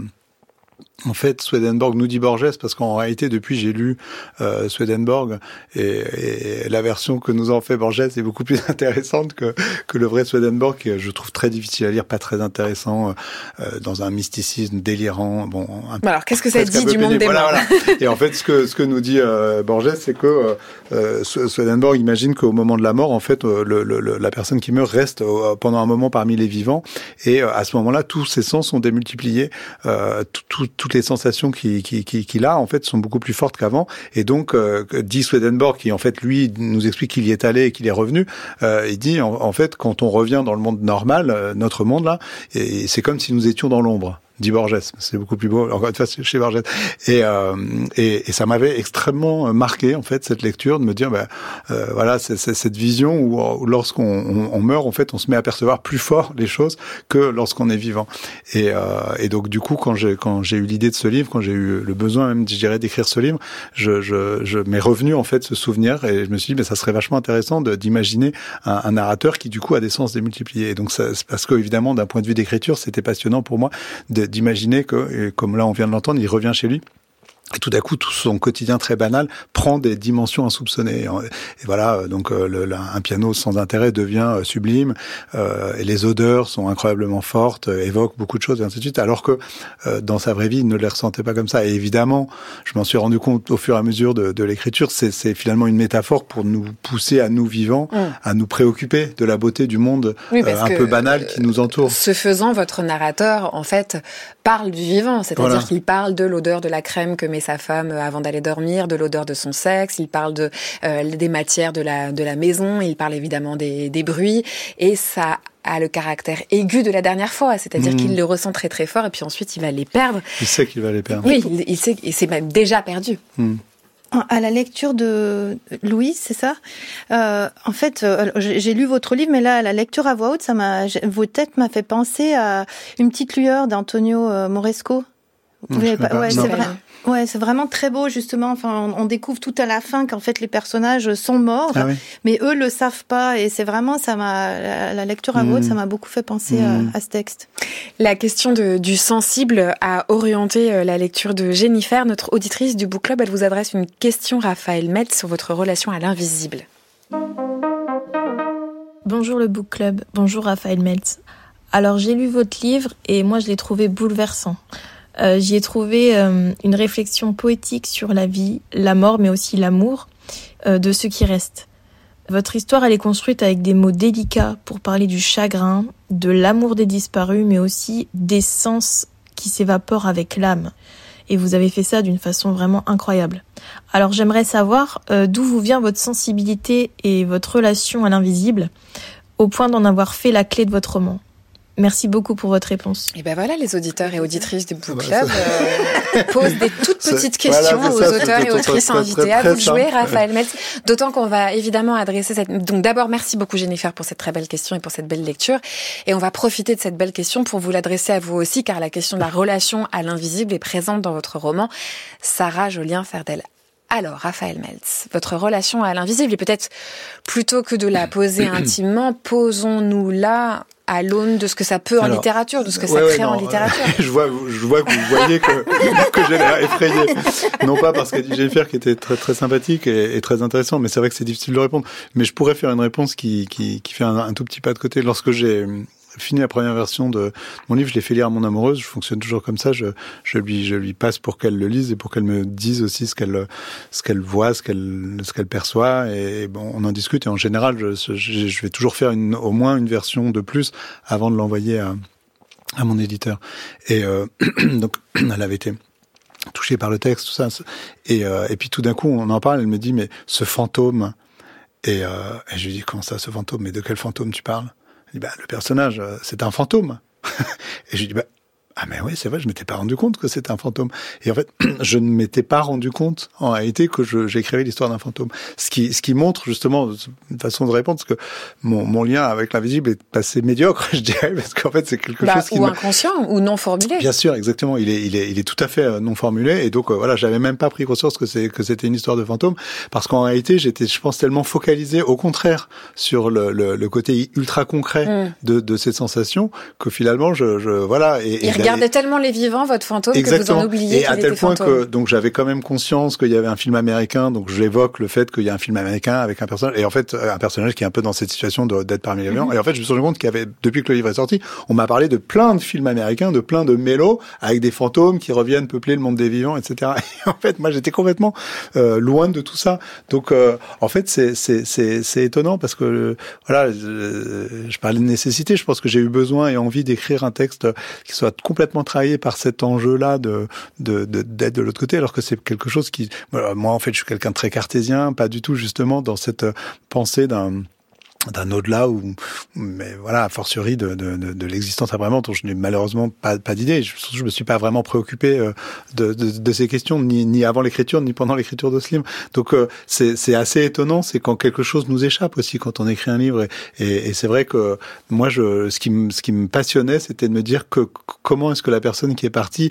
En fait, Swedenborg nous dit Borges parce qu'en réalité, depuis, j'ai lu euh, Swedenborg et, et la version que nous en fait Borges est beaucoup plus intéressante que, que le vrai Swedenborg, que je trouve très difficile à lire, pas très intéressant, euh, dans un mysticisme délirant. Bon. Un, bon alors, qu'est-ce que ça dit du monde des morts ? Voilà, voilà. Et en fait, ce que ce que nous dit euh, Borges, c'est que euh, Swedenborg imagine qu'au moment de la mort, en fait, euh, le, le, la personne qui meurt reste euh, pendant un moment parmi les vivants, et euh, à ce moment-là, tous ses sens sont démultipliés, euh, tout, tout, toutes les sensations qu'il, qu'il, qu'il a, en fait, sont beaucoup plus fortes qu'avant. Et donc, euh, dit Swedenborg, qui en fait, lui, nous explique qu'il y est allé et qu'il est revenu, euh, il dit, en, en fait, quand on revient dans le monde normal, euh, notre monde, là, et c'est comme si nous étions dans l'ombre. Dit Borges, c'est beaucoup plus beau, encore une fois, chez Borges. Et, euh, et, et ça m'avait extrêmement marqué, en fait, cette lecture, de me dire, bah, euh, voilà, c'est, c'est cette vision où, où lorsqu'on on, on meurt, en fait, on se met à percevoir plus fort les choses que lorsqu'on est vivant. Et, euh, et donc, du coup, quand j'ai, quand j'ai eu l'idée de ce livre, quand j'ai eu le besoin, même, je dirais, d'écrire ce livre, je, je, je m'est revenu, en fait, ce souvenir, et je me suis dit, bah, ça serait vachement intéressant de, d'imaginer un, un narrateur qui, du coup, a des sens démultipliés. Et donc, ça, c'est parce que, évidemment, d'un point de vue d'écriture, c'était passionnant pour moi de, d'imaginer que, comme là on vient de l'entendre, il revient chez lui. Et tout d'un coup, tout son quotidien très banal prend des dimensions insoupçonnées. Et voilà, donc le, le, un piano sans intérêt devient sublime, euh, et les odeurs sont incroyablement fortes, évoquent beaucoup de choses, et ainsi de suite, alors que euh, dans sa vraie vie, il ne les ressentait pas comme ça. Et évidemment, je m'en suis rendu compte au fur et à mesure de, de l'écriture, c'est, c'est finalement une métaphore pour nous pousser à nous vivants, mmh. à nous préoccuper de la beauté du monde oui, euh, un peu banal qui nous entoure. Ce faisant, votre narrateur, en fait, parle du vivant, c'est-à-dire voilà. qu'il parle de l'odeur de la crème que met sa femme avant d'aller dormir, de l'odeur de son sexe, il parle de euh, des matières de la de la maison, il parle évidemment des des bruits, et ça a le caractère aigu de la dernière fois, c'est-à-dire mmh. qu'il le ressent très très fort et puis ensuite il va les perdre. Il sait qu'il va les perdre. Oui, il, il sait, et c'est même déjà perdu. Mmh. À la lecture de Louise, c'est ça euh, En fait, euh, j'ai lu votre livre, mais là, à la lecture à voix haute, ça m'a, vos têtes m'a fait penser à Une petite lueur d'Antonio Moresco. Vous non, pas, pas. Ouais, c'est vrai. Ouais, c'est vraiment très beau, justement. Enfin, on, on découvre tout à la fin qu'en fait les personnages sont morts, ah oui. mais eux le savent pas. Et c'est vraiment, ça m'a, la, la lecture à voix haute, mmh. ça m'a beaucoup fait penser mmh. à, à ce texte. La question de, du sensible a orienté la lecture de Jennifer, notre auditrice du Book Club. Elle vous adresse une question, Raphaël Meltz, sur votre relation à l'invisible. Bonjour le Book Club, bonjour Raphaël Meltz. Alors j'ai lu votre livre et moi je l'ai trouvé bouleversant. Euh, j'y ai trouvé euh, une réflexion poétique sur la vie, la mort, mais aussi l'amour euh, de ceux qui restent. Votre histoire, elle est construite avec des mots délicats pour parler du chagrin, de l'amour des disparus, mais aussi des sens qui s'évaporent avec l'âme. Et vous avez fait ça d'une façon vraiment incroyable. Alors j'aimerais savoir euh, d'où vous vient votre sensibilité et votre relation à l'invisible, au point d'en avoir fait la clé de votre roman. Merci beaucoup pour votre réponse. Et ben voilà, les auditeurs et auditrices du Book Club euh, posent des toutes petites questions voilà, aux ça, auteurs et autrices invités. À vous de jouer, Raphaël Meltz. D'autant qu'on va évidemment adresser cette... Donc d'abord, merci beaucoup Jennifer pour cette très belle question et pour cette belle lecture. Et on va profiter de cette belle question pour vous l'adresser à vous aussi, car la question de la relation à l'invisible est présente dans votre roman. Sarah Jolien Ferdel. Alors, Raphaël Meltz, votre relation à l'invisible, et peut-être plutôt que de la poser intimement, posons-nous là à l'aune de ce que ça peut en Alors, littérature, de ce que ça ouais, crée ouais, en non, littérature. Je vois, je vois que vous voyez que, que j'ai l'air effrayé. Non pas parce qu'a dit Jennifer qui était très très sympathique et, et très intéressant, mais c'est vrai que c'est difficile de répondre. Mais je pourrais faire une réponse qui qui, qui fait un, un tout petit pas de côté. Lorsque j'ai fini la première version de mon livre, je l'ai fait lire à mon amoureuse. Je fonctionne toujours comme ça. Je, je lui, je lui passe pour qu'elle le lise et pour qu'elle me dise aussi ce qu'elle, ce qu'elle voit, ce qu'elle, ce qu'elle perçoit. Et bon, on en discute. Et en général, je, je, je vais toujours faire une, au moins une version de plus avant de l'envoyer à, à mon éditeur. Et euh, donc, elle avait été touchée par le texte, tout ça. Et, euh, et puis tout d'un coup, on en parle. Elle me dit, mais ce fantôme. Et, euh, et je lui dis, comment ça, ce fantôme? Mais de quel fantôme tu parles? Il dit, bah, le personnage, c'est un fantôme. Et je lui dis, bah, ah, mais oui, c'est vrai, je m'étais pas rendu compte que c'était un fantôme. Et en fait, je ne m'étais pas rendu compte, en réalité, que je, j'écrivais l'histoire d'un fantôme. Ce qui, ce qui montre, justement, une façon de répondre, parce que mon, mon lien avec l'invisible est assez médiocre, je dirais, parce qu'en fait, c'est quelque bah, chose qui ou me... inconscient, ou non formulé. Bien sûr, exactement. Il est, il est, il est tout à fait non formulé. Et donc, euh, voilà, j'avais même pas pris conscience que c'est, que c'était une histoire de fantôme. Parce qu'en réalité, j'étais, je pense, tellement focalisé, au contraire, sur le, le, le côté ultra concret mm. de, de cette sensation, que finalement, je, je, voilà. Et, il et regardait tellement les vivants, votre fantôme, exactement. Que vous en oubliez et à tel point fantôme. Que donc j'avais quand même conscience qu'il y avait un film américain, donc j'évoque le fait qu'il y a un film américain avec un personnage, et en fait un personnage qui est un peu dans cette situation de, d'être parmi les vivants. Mm-hmm. Et en fait, je me suis rendu compte qu'il y avait, depuis que le livre est sorti, on m'a parlé de plein de films américains, de plein de mélos avec des fantômes qui reviennent peupler le monde des vivants, et cetera. Et en fait, moi, j'étais complètement euh, loin de tout ça. Donc, euh, en fait, c'est c'est c'est c'est étonnant parce que euh, voilà, je, je parlais de nécessité. Je pense que j'ai eu besoin et envie d'écrire un texte qui soit complètement travaillé par cet enjeu-là de, de, de, d'être de l'autre côté, alors que c'est quelque chose qui, moi, en fait, je suis quelqu'un de très cartésien, pas du tout, justement, dans cette pensée d'un, d'un au-delà ou mais voilà a fortiori de de de, de l'existence après dont je n'ai malheureusement pas pas d'idée. Je, je me suis pas vraiment préoccupé euh, de, de de ces questions ni ni avant l'écriture ni pendant l'écriture de ce livre. Donc euh, c'est c'est assez étonnant, c'est quand quelque chose nous échappe aussi quand on écrit un livre et et, et c'est vrai que moi je ce qui me ce qui me passionnait, c'était de me dire que comment est-ce que la personne qui est partie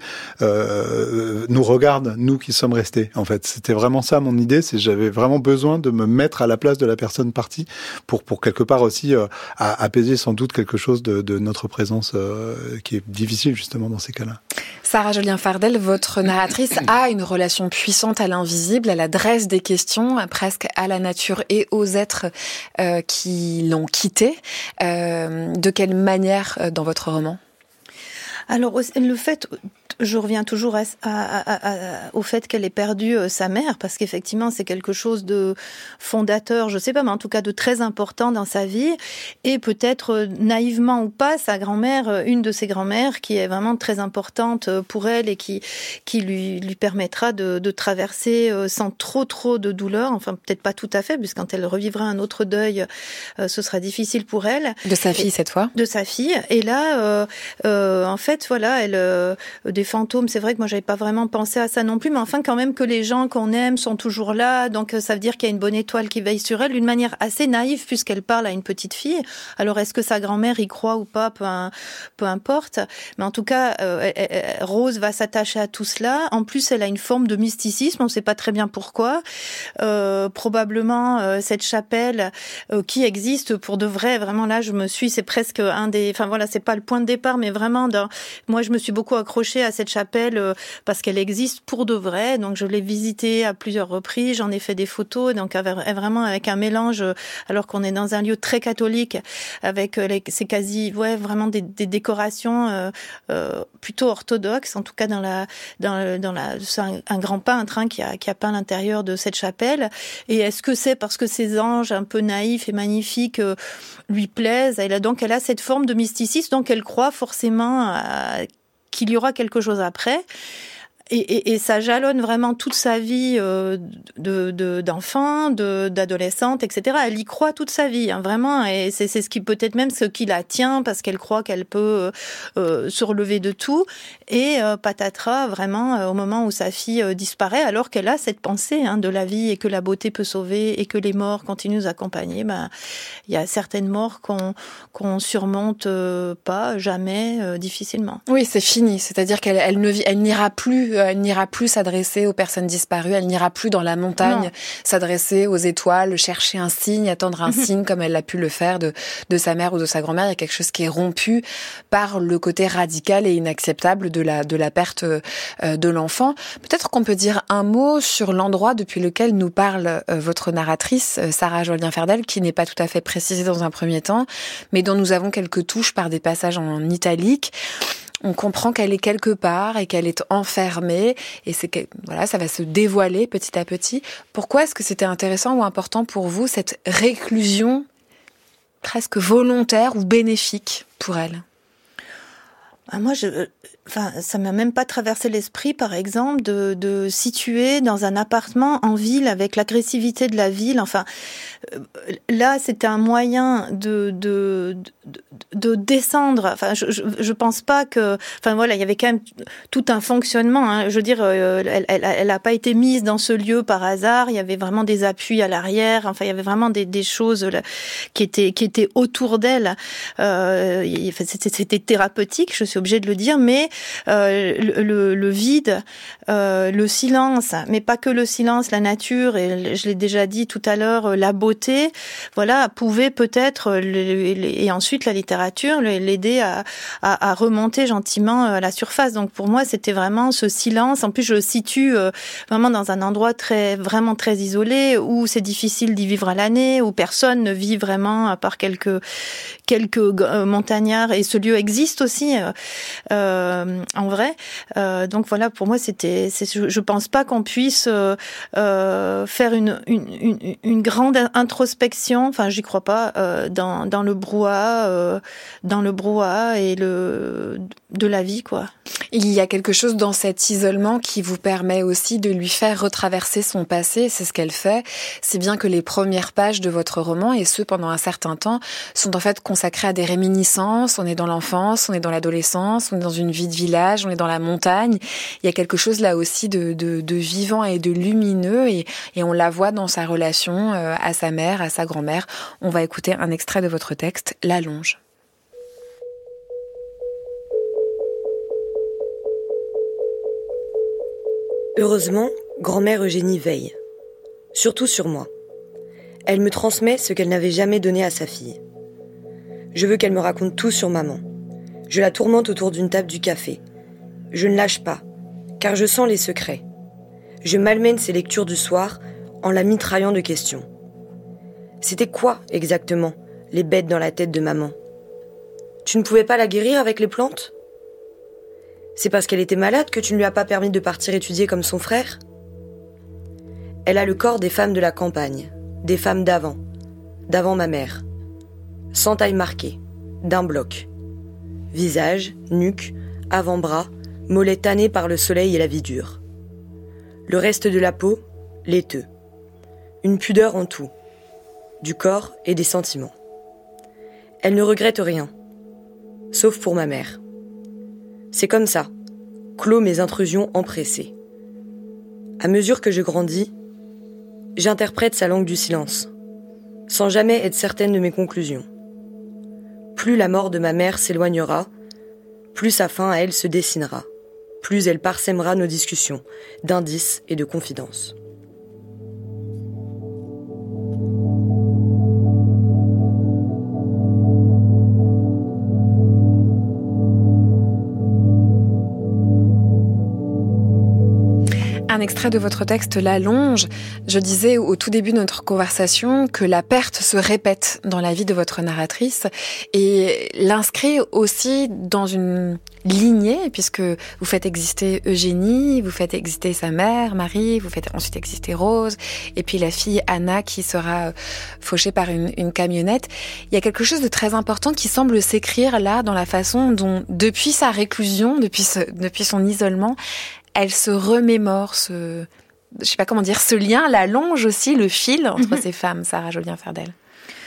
euh, nous regarde, nous qui sommes restés. En fait, c'était vraiment ça mon idée, c'est j'avais vraiment besoin de me mettre à la place de la personne partie pour pour quelque part aussi euh, à apaiser sans doute quelque chose de, de notre présence euh, qui est difficile justement dans ces cas-là. Sarah Jolien-Fardel, votre narratrice a une relation puissante à l'invisible, elle adresse des questions presque à la nature et aux êtres euh, qui l'ont quittée. Euh, de quelle manière euh, dans votre roman ? Alors, le fait... Je reviens toujours à, à, à, à, au fait qu'elle ait perdu euh, sa mère, parce qu'effectivement, c'est quelque chose de fondateur, je sais pas, mais en tout cas de très important dans sa vie. Et peut-être euh, naïvement ou pas, sa grand-mère, euh, une de ses grand-mères, qui est vraiment très importante pour elle et qui qui lui lui permettra de, de traverser euh, sans trop trop de douleur. Enfin, peut-être pas tout à fait, puisque quand elle revivra un autre deuil, euh, ce sera difficile pour elle. De sa fille et, cette fois. De sa fille. Et là, euh, euh, en fait, voilà, elle euh, des fantômes, c'est vrai que moi j'avais pas vraiment pensé à ça non plus, mais enfin quand même que les gens qu'on aime sont toujours là, donc ça veut dire qu'il y a une bonne étoile qui veille sur elle, d'une manière assez naïve puisqu'elle parle à une petite fille. Alors est-ce que sa grand-mère y croit ou pas, peu, un, peu importe, mais en tout cas euh, Rose va s'attacher à tout cela. En plus elle a une forme de mysticisme, on sait pas très bien pourquoi. Euh, probablement euh, cette chapelle euh, qui existe pour de vrai, vraiment là je me suis, c'est presque un des, enfin voilà, c'est pas le point de départ, mais vraiment dans, moi je me suis beaucoup accrochée à cette chapelle euh, parce qu'elle existe pour de vrai, donc je l'ai visitée à plusieurs reprises, j'en ai fait des photos, donc avec, vraiment avec un mélange, alors qu'on est dans un lieu très catholique, avec euh, les, c'est quasi, ouais, vraiment des, des décorations euh, euh, plutôt orthodoxes, en tout cas dans la, dans, dans la, c'est un, un grand peintre hein, qui a, qui a peint l'intérieur de cette chapelle. Et est-ce que c'est parce que ces anges un peu naïfs et magnifiques euh, lui plaisent? Elle a donc elle a cette forme de mysticisme, donc elle croit forcément à qu'il y aura quelque chose après. Et, et, et ça jalonne vraiment toute sa vie euh, de, de, d'enfant, de, d'adolescente, et cetera. Elle y croit toute sa vie, hein, vraiment. Et c'est, c'est ce qui peut-être même ce qui la tient, parce qu'elle croit qu'elle peut euh, se relever de tout. Et euh, patatras, vraiment, euh, au moment où sa fille euh, disparaît, alors qu'elle a cette pensée hein, de la vie et que la beauté peut sauver et que les morts continuent de nous accompagner, ben, il y a certaines morts qu'on, qu'on surmonte euh, pas, jamais, euh, difficilement. Oui, c'est fini. C'est-à-dire qu'elle elle ne, elle n'ira plus elle n'ira plus s'adresser aux personnes disparues, elle n'ira plus dans la montagne, non. s'adresser aux étoiles, chercher un signe, attendre un mm-hmm. signe comme elle a pu le faire de, de sa mère ou de sa grand-mère. Il y a quelque chose qui est rompu par le côté radical et inacceptable de la, de la perte euh, de l'enfant. Peut-être qu'on peut dire un mot sur l'endroit depuis lequel nous parle euh, votre narratrice, euh, Sarah Jolien-Ferdel, qui n'est pas tout à fait précisée dans un premier temps, mais dont nous avons quelques touches par des passages en italique. On comprend qu'elle est quelque part et qu'elle est enfermée, et c'est que, voilà, ça va se dévoiler petit à petit. Pourquoi est-ce que c'était intéressant ou important pour vous, cette réclusion presque volontaire ou bénéfique pour elle? Ah, moi, je, enfin, ça m'a même pas traversé l'esprit, par exemple, de, de situer dans un appartement en ville avec l'agressivité de la ville. Enfin, là, c'était un moyen de de de, de descendre. Enfin, je, je je pense pas que. Enfin voilà, il y avait quand même tout un fonctionnement. Hein. Je veux dire, euh, elle elle elle a pas été mise dans ce lieu par hasard. Il y avait vraiment des appuis à l'arrière. Enfin, il y avait vraiment des des choses là, qui étaient qui étaient autour d'elle. Euh, c'était c'était thérapeutique. Je suis obligée de le dire, mais euh, le, le, le vide, euh, le silence, mais pas que le silence, la nature, et je l'ai déjà dit tout à l'heure, la beauté, voilà, pouvait peut-être, et ensuite la littérature, l'aider à, à, à remonter gentiment à la surface. Donc pour moi, c'était vraiment ce silence. En plus, je le situe vraiment dans un endroit très, vraiment très isolé, où c'est difficile d'y vivre à l'année, où personne ne vit vraiment, à part quelques, quelques montagnards, et ce lieu existe aussi. Euh, en vrai, euh, donc voilà, pour moi, c'était, c'est, je pense pas qu'on puisse euh, euh, faire une, une, une, une grande introspection. Enfin, j'y crois pas euh, dans, dans le brouhaha, euh, dans le brouhaha et le de la vie, quoi. Il y a quelque chose dans cet isolement qui vous permet aussi de lui faire retraverser son passé. C'est ce qu'elle fait. C'est bien que les premières pages de votre roman, et ce pendant un certain temps, sont en fait consacrées à des réminiscences. On est dans l'enfance, on est dans l'adolescence, on est dans une vie de village, on est dans la montagne. Il y a quelque chose là aussi de, de, de vivant et de lumineux, et, et on la voit dans sa relation à sa mère, à sa grand-mère. On va écouter un extrait de votre texte, La Longe. Heureusement, grand-mère Eugénie veille. Surtout sur moi. Elle me transmet ce qu'elle n'avait jamais donné à sa fille. Je veux qu'elle me raconte tout sur maman. Je la tourmente autour d'une table du café. Je ne lâche pas, car je sens les secrets. Je malmène ses lectures du soir en la mitraillant de questions. C'était quoi, exactement, les bêtes dans la tête de maman? Tu ne pouvais pas la guérir avec les plantes? C'est parce qu'elle était malade que tu ne lui as pas permis de partir étudier comme son frère? Elle a le corps des femmes de la campagne, des femmes d'avant, d'avant ma mère. Sans taille marquée, d'un bloc. Visage, nuque, avant-bras, mollets tannés par le soleil et la vie dure. Le reste de la peau, laiteux. Une pudeur en tout. Du corps et des sentiments. Elle ne regrette rien. Sauf pour ma mère. C'est comme ça, clos mes intrusions empressées. À mesure que je grandis, j'interprète sa langue du silence, sans jamais être certaine de mes conclusions. Plus la mort de ma mère s'éloignera, plus sa fin à elle se dessinera, plus elle parsèmera nos discussions, d'indices et de confidences. Un extrait de votre texte, La Longe. Je disais au tout début de notre conversation que la perte se répète dans la vie de votre narratrice et l'inscrit aussi dans une lignée, puisque vous faites exister Eugénie, vous faites exister sa mère, Marie, vous faites ensuite exister Rose, et puis la fille Anna qui sera fauchée par une, une camionnette. Il y a quelque chose de très important qui semble s'écrire là dans la façon dont, depuis sa réclusion, depuis, ce, depuis son isolement, elle se remémore ce, je sais pas comment dire, ce lien, la longe aussi, le fil entre ces femmes, Sarah Jolien-Ferdel.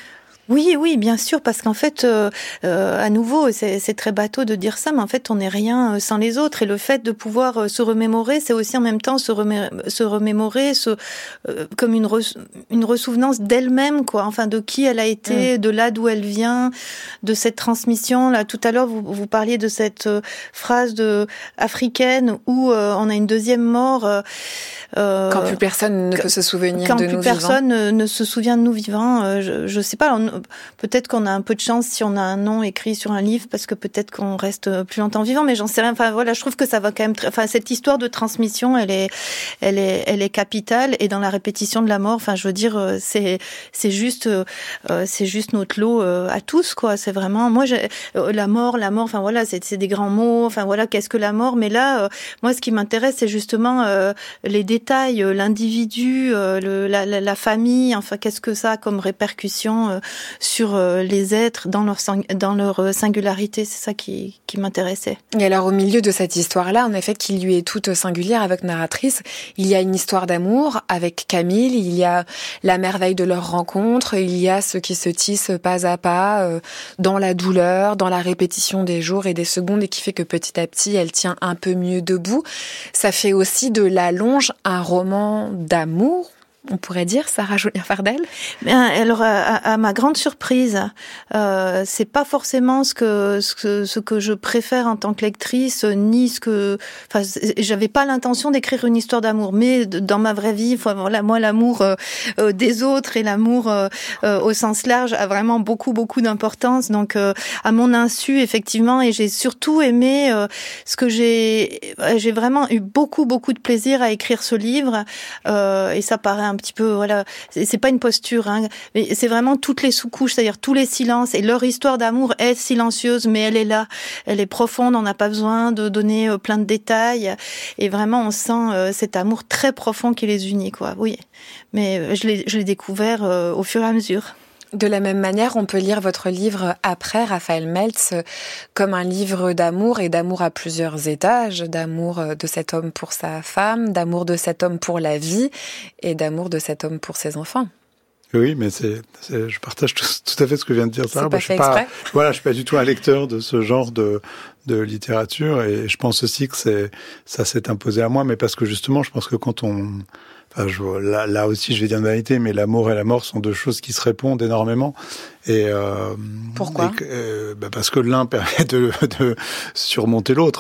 Oui, oui, bien sûr, parce qu'en fait, euh, euh, à nouveau, c'est, c'est très bateau de dire ça, mais en fait, on n'est rien sans les autres. Et le fait de pouvoir euh, se remémorer, c'est aussi en même temps se, remé- se remémorer, se, euh, comme une, re- une ressouvenance d'elle-même, quoi. Enfin, de qui elle a été, mmh. de là d'où elle vient, de cette transmission. Là, tout à l'heure, vous, vous parliez de cette euh, phrase de africaine où euh, on a une deuxième mort. Euh, euh, quand plus personne ne peut se souvenir de nous vivants. Quand plus personne ne, ne se souvient de nous vivants. Euh, je, je sais pas. On, peut-être qu'on a un peu de chance si on a un nom écrit sur un livre, parce que peut-être qu'on reste plus longtemps vivant, mais j'en sais rien. Enfin voilà, je trouve que ça va quand même. Très... Enfin, cette histoire de transmission, elle est, elle est, elle est capitale. Et dans la répétition de la mort, enfin, je veux dire, c'est, c'est juste, euh, c'est juste notre lot euh, à tous, quoi. C'est vraiment, moi, j'ai, euh, la mort, la mort. Enfin voilà, c'est, c'est des grands mots. Enfin voilà, qu'est-ce que la mort? Mais là, euh, moi, ce qui m'intéresse, c'est justement euh, les détails, l'individu, euh, le, la, la, la famille. Enfin, qu'est-ce que ça a comme répercussion euh, sur les êtres dans leur, dans leur singularité, c'est ça qui, qui m'intéressait. Et alors au milieu de cette histoire-là, en effet, qui lui est toute singulière avec narratrice, il y a une histoire d'amour avec Camille, il y a la merveille de leur rencontre, il y a ce qui se tisse pas à pas euh, dans la douleur, dans la répétition des jours et des secondes, et qui fait que petit à petit, elle tient un peu mieux debout. Ça fait aussi de La Longe un roman d'amour, on pourrait dire, Sarah Jolien-Fardel? Bien, alors, à, à ma grande surprise, euh, c'est pas forcément ce que, ce que ce que je préfère en tant que lectrice, ni ce que, enfin, j'avais pas l'intention d'écrire une histoire d'amour, mais dans ma vraie vie, voilà, moi, l'amour euh, euh, des autres et l'amour euh, euh, au sens large a vraiment beaucoup, beaucoup d'importance. Donc, euh, à mon insu, effectivement, et j'ai surtout aimé euh, ce que j'ai, j'ai vraiment eu beaucoup, beaucoup de plaisir à écrire ce livre, euh, et ça paraît un un petit peu, voilà, c'est, c'est pas une posture, hein, mais c'est vraiment toutes les sous-couches, c'est-à-dire tous les silences, et leur histoire d'amour est silencieuse, mais elle est là, elle est profonde, on n'a pas besoin de donner euh, plein de détails, et vraiment on sent euh, cet amour très profond qui les unit, quoi, oui, mais euh, je l'ai, je l'ai découvert euh, au fur et à mesure. De la même manière, on peut lire votre livre après, Raphaël Meltz, comme un livre d'amour, et d'amour à plusieurs étages, d'amour de cet homme pour sa femme, d'amour de cet homme pour la vie, et d'amour de cet homme pour ses enfants. Oui, mais c'est, c'est je partage tout, tout à fait ce que vient de dire Sarah. C'est pas je fait suis pas, exprès. voilà, je suis pas du tout un lecteur de ce genre de de littérature, et je pense aussi que c'est ça s'est imposé à moi, mais parce que justement, je pense que quand on Enfin, je, là, là aussi, je vais dire une vérité, mais l'amour et la mort sont deux choses qui se répondent énormément. Et euh, pourquoi et, euh, bah parce que l'un permet de, de surmonter l'autre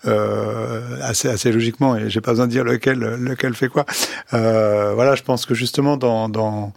euh, assez, assez logiquement. Et j'ai pas besoin de dire lequel, lequel fait quoi. Euh, voilà, je pense que justement dans, dans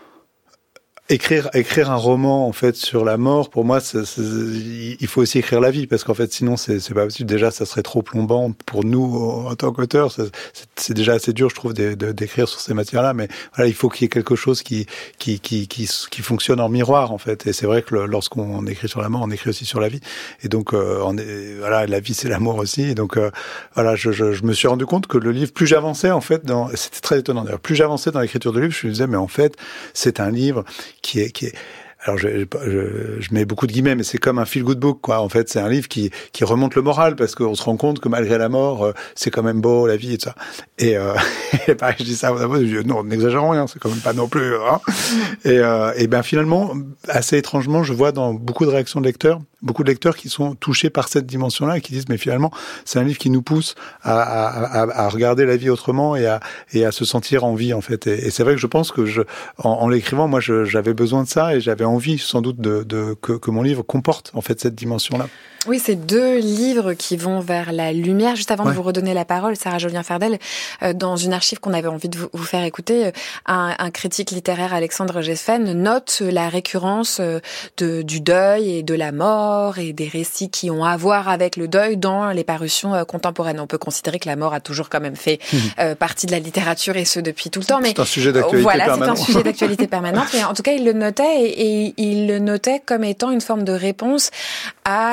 Écrire, écrire un roman en fait sur la mort, pour moi, c'est, c'est, il faut aussi écrire la vie, parce qu'en fait, sinon, c'est, c'est pas possible. Déjà, ça serait trop plombant pour nous en tant qu'auteurs. C'est, c'est déjà assez dur, je trouve, de, de, d'écrire sur ces matières-là. Mais voilà, il faut qu'il y ait quelque chose qui, qui, qui, qui, qui fonctionne en miroir, en fait. Et c'est vrai que lorsqu'on écrit sur la mort, on écrit aussi sur la vie. Et donc, euh, on est, voilà, la vie, c'est l'amour aussi. Et donc, euh, voilà, je, je, je me suis rendu compte que le livre, plus j'avançais, en fait, dans, c'était très étonnant d'ailleurs, plus j'avançais dans l'écriture du livre, je me disais, mais en fait, c'est un livre qui est, qui est, alors je, je, je mets beaucoup de guillemets, mais c'est comme un feel-good book, quoi. En fait, c'est un livre qui, qui remonte le moral, parce qu'on se rend compte que malgré la mort, euh, c'est quand même beau, la vie et tout ça. Et, euh, et pareil, je dis ça, je dis, non, n'exagérons rien, c'est quand même pas non plus, hein. Et, euh, et ben finalement, assez étrangement, je vois dans beaucoup de réactions de lecteurs, beaucoup de lecteurs qui sont touchés par cette dimension-là et qui disent, mais finalement, c'est un livre qui nous pousse à, à, à, à regarder la vie autrement et à, et à se sentir en vie, en fait. Et, et c'est vrai que je pense que je, en, en l'écrivant, moi, je, j'avais besoin de ça, et j'avais envie, sans doute, de, de que, que mon livre comporte, en fait, cette dimension-là. Oui, c'est deux livres qui vont vers la lumière. Juste avant ouais. de vous redonner la parole, Sarah Jolien-Fardel, euh, dans une archive qu'on avait envie de vous, vous faire écouter, un, un critique littéraire, Alexandre Gesfen, note la récurrence de, du deuil et de la mort et des récits qui ont à voir avec le deuil dans les parutions euh, contemporaines. On peut considérer que la mort a toujours quand même fait euh, partie de la littérature, et ce depuis tout le temps. Mais c'est un sujet d'actualité voilà, permanent. c'est un sujet d'actualité permanente. Mais en tout cas, il le notait, et, et il le notait comme étant une forme de réponse à la dimension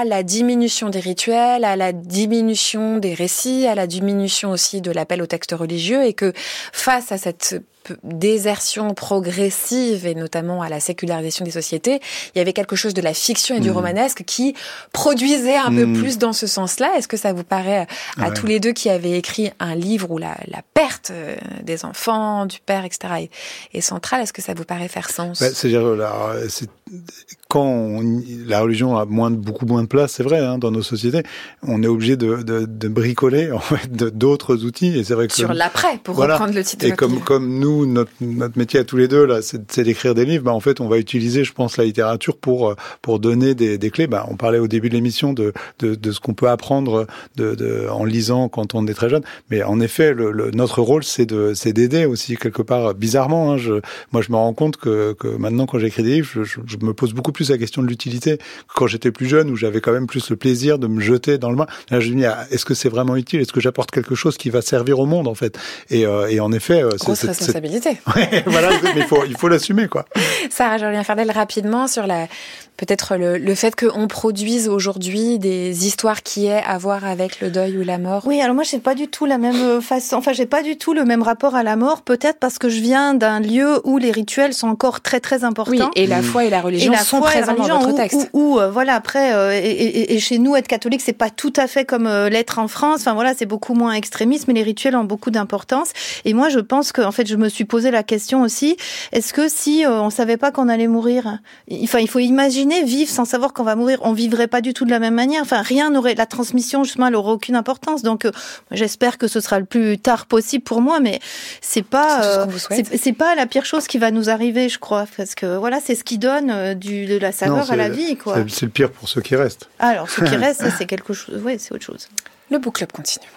diminution des rituels, à la diminution des récits, à la diminution aussi de l'appel au texte religieux, et que face à cette désertion progressive et notamment à la sécularisation des sociétés, il y avait quelque chose de la fiction et du mmh. romanesque qui produisait un mmh. peu plus dans ce sens-là. Est-ce que ça vous paraît, à ouais. tous les deux qui avez écrit un livre où la, la perte des enfants, du père, et cetera est, est centrale, est-ce que ça vous paraît faire sens? bah, C'est-à-dire, là, c'est, quand on, la religion a moins, beaucoup moins de place, c'est vrai, hein, dans nos sociétés, on est obligé de, de, de bricoler en fait, de, d'autres outils. Et c'est vrai que sur l'après, pour voilà. reprendre le titre de et votre comme, livre. comme nous, Notre, notre métier à tous les deux là, c'est, c'est d'écrire des livres. Bah, en fait, on va utiliser, je pense, la littérature pour pour donner des, des clés. Bah, on parlait au début de l'émission de de, de ce qu'on peut apprendre de, de en lisant quand on est très jeune. Mais en effet, le, le, notre rôle, c'est de c'est d'aider aussi quelque part. Bizarrement, hein, je, moi, je me rends compte que que maintenant, quand j'écris des livres, je, je, je me pose beaucoup plus la question de l'utilité que quand j'étais plus jeune, où j'avais quand même plus le plaisir de me jeter dans le bain. Là, je me dis, ah, est-ce que c'est vraiment utile? Est-ce que j'apporte quelque chose qui va servir au monde, en fait? Et, euh, et en effet, grosse c'est, c'est, responsabilité. Ouais, voilà, mais il faut, il faut l'assumer, quoi. Sarah Jolien Fardel, rapidement sur la, peut-être le, le fait qu'on produise aujourd'hui des histoires qui aient à voir avec le deuil ou la mort. Oui, alors moi, j'ai pas du tout la même façon, enfin, j'ai pas du tout le même rapport à la mort, peut-être parce que je viens d'un lieu où les rituels sont encore très, très importants. Oui, et la foi et la religion et la sont présents dans votre où, texte. Où, où, euh, voilà, après, euh, et, et, et chez nous, être catholique, c'est pas tout à fait comme euh, l'être en France. Enfin, voilà, c'est beaucoup moins extrémiste, mais les rituels ont beaucoup d'importance. Et moi, je pense que, en fait, je me suis posé la question aussi, est-ce que si euh, on savait pas qu'on allait mourir, enfin, il faut imaginer vivre sans savoir qu'on va mourir, on vivrait pas du tout de la même manière. Enfin, rien n'aurait, la transmission, justement, elle aurait aucune importance. Donc, euh, j'espère que ce sera le plus tard possible pour moi, mais c'est pas, euh, c'est, c'est, c'est pas la pire chose qui va nous arriver, je crois, parce que voilà, c'est ce qui donne euh, du, de la saveur non, à la vie, quoi. C'est, c'est le pire pour ceux qui restent. Alors, ceux qui restent, ça, c'est quelque chose, ouais, c'est autre chose. Le Book Club continue.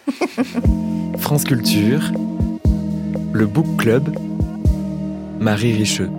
France Culture, le Book Club, Marie Richeux.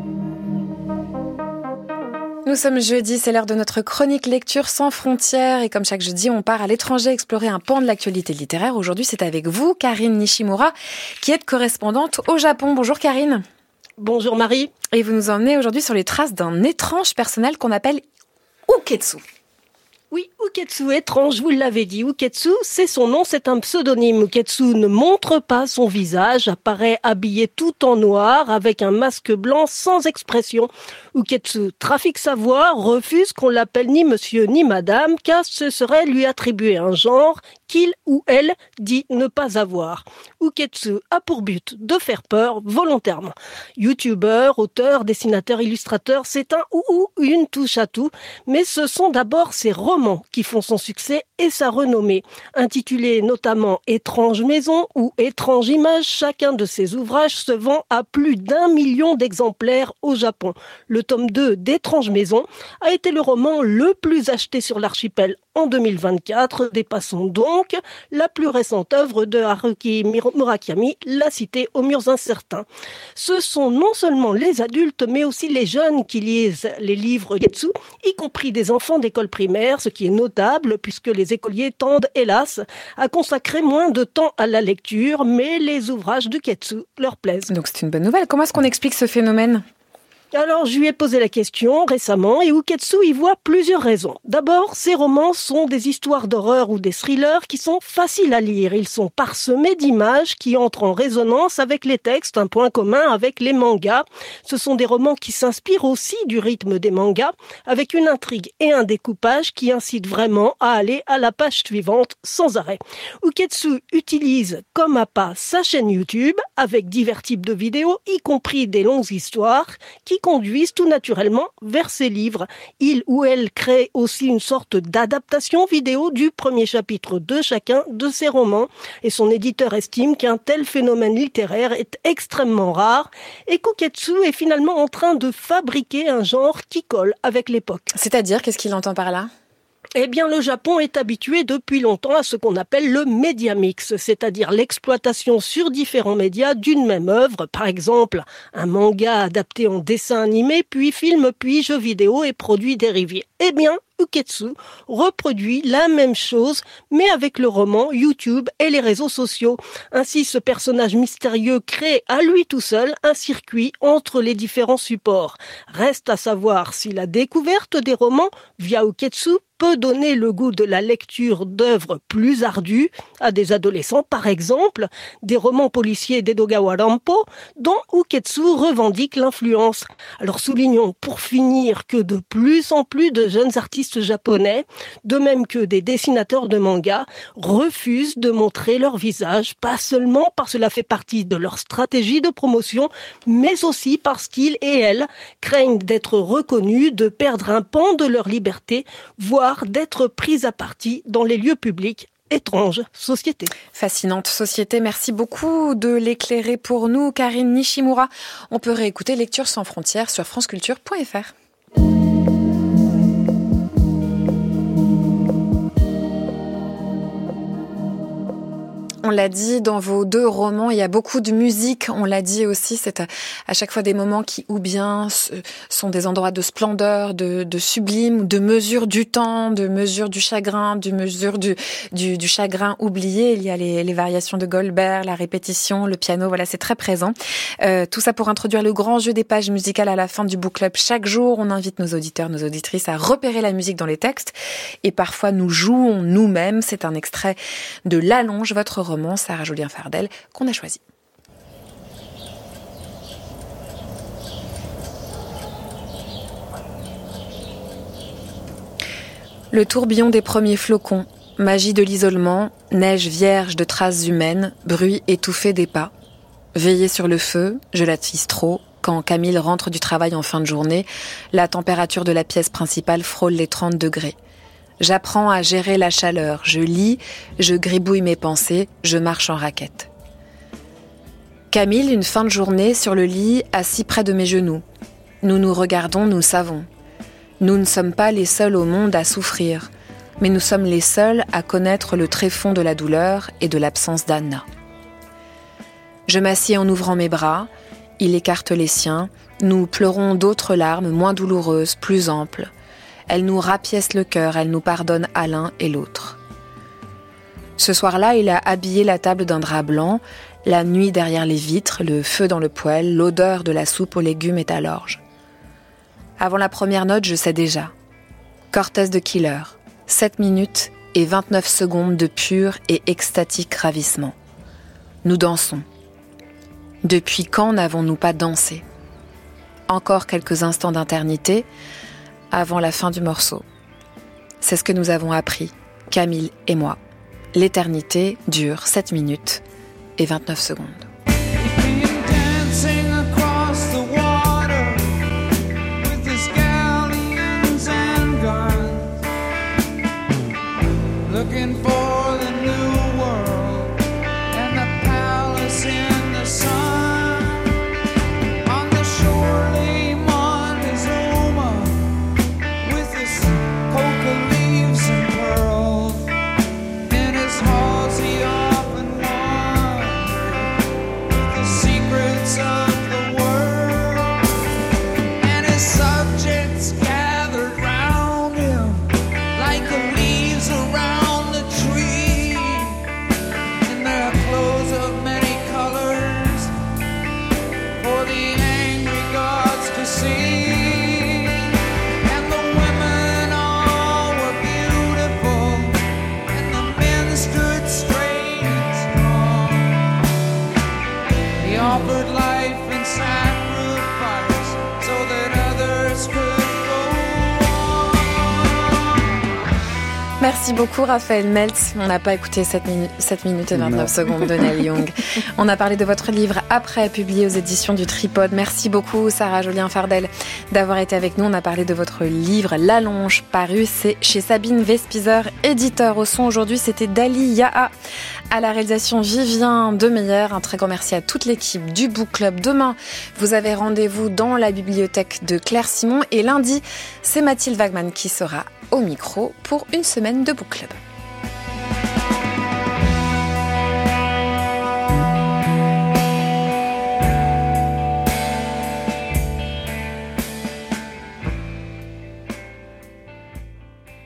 Nous sommes jeudi, c'est l'heure de notre chronique lecture sans frontières et comme chaque jeudi, on part à l'étranger explorer un pan de l'actualité littéraire. Aujourd'hui, c'est avec vous, Karine Nishimura, qui est correspondante au Japon. Bonjour Karine. Bonjour Marie. Et vous nous emmenez aujourd'hui sur les traces d'un étrange personnel qu'on appelle Uketsu. Oui, Uketsu, étrange, vous l'avez dit. Uketsu, c'est son nom, c'est un pseudonyme. Uketsu ne montre pas son visage, apparaît habillé tout en noir, avec un masque blanc sans expression. Uketsu trafique sa voix, refuse qu'on l'appelle ni monsieur ni madame, car ce serait lui attribuer un genre qu'il ou elle dit ne pas avoir. Uketsu a pour but de faire peur volontairement. Youtubeur, auteur, dessinateur, illustrateur, c'est un ou, ou une touche à tout, mais ce sont d'abord ses romans qui font son succès et sa renommée. Intitulés notamment Étrange maison ou Étrange image, chacun de ses ouvrages se vend à plus d'un million d'exemplaires au Japon. Le tome deux d'Étrange maison a été le roman le plus acheté sur l'archipel en deux mille vingt-quatre, dépassant donc la plus récente œuvre de Haruki Murakami, La cité aux murs incertains. Ce sont non seulement les adultes, mais aussi les jeunes qui lisent les livres Uketsu, y compris des enfants d'école primaire, ce qui est notable puisque les écoliers tendent, hélas, à consacrer moins de temps à la lecture, mais les ouvrages d'Uketsu leur plaisent. Donc c'est une bonne nouvelle. Comment est-ce qu'on explique ce phénomène ? Alors, je lui ai posé la question récemment et Uketsu y voit plusieurs raisons. D'abord, ces romans sont des histoires d'horreur ou des thrillers qui sont faciles à lire. Ils sont parsemés d'images qui entrent en résonance avec les textes, un point commun avec les mangas. Ce sont des romans qui s'inspirent aussi du rythme des mangas, avec une intrigue et un découpage qui incitent vraiment à aller à la page suivante sans arrêt. Uketsu utilise comme appât sa chaîne YouTube avec divers types de vidéos, y compris des longues histoires, qui conduisent tout naturellement vers ses livres. Il ou elle crée aussi une sorte d'adaptation vidéo du premier chapitre de chacun de ses romans et son éditeur estime qu'un tel phénomène littéraire est extrêmement rare et qu'Uketsu est finalement en train de fabriquer un genre qui colle avec l'époque. C'est-à-dire, qu'est-ce qu'il entend par là ? Eh bien, le Japon est habitué depuis longtemps à ce qu'on appelle le média mix, c'est-à-dire l'exploitation sur différents médias d'une même œuvre. Par exemple, un manga adapté en dessin animé, puis film, puis jeu vidéo et produits dérivés. Eh bien, Uketsu reproduit la même chose, mais avec le roman, YouTube et les réseaux sociaux. Ainsi, ce personnage mystérieux crée à lui tout seul un circuit entre les différents supports. Reste à savoir si la découverte des romans via Uketsu peut donner le goût de la lecture d'œuvres plus ardues à des adolescents, par exemple, des romans policiers d'Edogawa Rampo, dont Uketsu revendique l'influence. Alors soulignons pour finir que de plus en plus de jeunes artistes japonais, de même que des dessinateurs de manga, refusent de montrer leur visage, pas seulement parce que cela fait partie de leur stratégie de promotion, mais aussi parce qu'ils et elles craignent d'être reconnus, de perdre un pan de leur liberté, voire d'être pris à partie dans les lieux publics. Étrange société. Fascinante société. Merci beaucoup de l'éclairer pour nous, Karine Nishimura. On peut réécouter Lecture sans frontières sur franceculture point f r. On l'a dit, dans vos deux romans, il y a beaucoup de musique. On l'a dit aussi, c'est à, à chaque fois des moments qui, ou bien, sont des endroits de splendeur, de, de sublime, de mesure du temps, de mesure du chagrin, de mesure du, du, du chagrin oublié. Il y a les, les variations de Goldberg, la répétition, le piano. Voilà, c'est très présent. Euh, tout ça pour introduire le grand jeu des pages musicales à la fin du book club. Chaque jour, on invite nos auditeurs, nos auditrices à repérer la musique dans les textes. Et parfois, nous jouons nous-mêmes. C'est un extrait de L'Allonge, votre roman, Sarah Julien Fardel, qu'on a choisi. Le tourbillon des premiers flocons, magie de l'isolement, neige vierge de traces humaines, bruit étouffé des pas. Veillée sur le feu, je l'attise trop. Quand Camille rentre du travail en fin de journée, la température de la pièce principale frôle les trente degrés. J'apprends à gérer la chaleur, je lis, je gribouille mes pensées, je marche en raquette. Camille, une fin de journée, sur le lit, assis près de mes genoux. Nous nous regardons, nous savons. Nous ne sommes pas les seuls au monde à souffrir, mais nous sommes les seuls à connaître le tréfonds de la douleur et de l'absence d'Anna. Je m'assieds en ouvrant mes bras, il écarte les siens, nous pleurons d'autres larmes moins douloureuses, plus amples. Elle nous rapièce le cœur, elle nous pardonne à l'un et l'autre. Ce soir-là, il a habillé la table d'un drap blanc, la nuit derrière les vitres, le feu dans le poêle, l'odeur de la soupe aux légumes est à l'orge. Avant la première note, je sais déjà. Cortez de Killer, sept minutes et vingt-neuf secondes de pur et extatique ravissement. Nous dansons. Depuis quand n'avons-nous pas dansé ? Encore quelques instants d'éternité, avant la fin du morceau. C'est ce que nous avons appris, Camille et moi. L'éternité dure sept minutes et vingt-neuf secondes. Merci beaucoup Raphaël Meltz. On n'a pas écouté sept minutes et vingt-neuf non. secondes de Neil Young. On a parlé de votre livre Après, publié aux éditions du Tripode. Merci beaucoup Sarah Julien Fardel d'avoir été avec nous. On a parlé de votre livre L'Allonge, paru c'est chez Sabine Vespizer, éditeur. Au son aujourd'hui, c'était Dali Yaha. À la réalisation Vivien Demeyer. Un très grand merci à toute l'équipe du Book Club. Demain, vous avez rendez-vous dans la bibliothèque de Claire Simon. Et lundi, c'est Mathilde Wagman qui sera au micro pour une semaine de Book Club.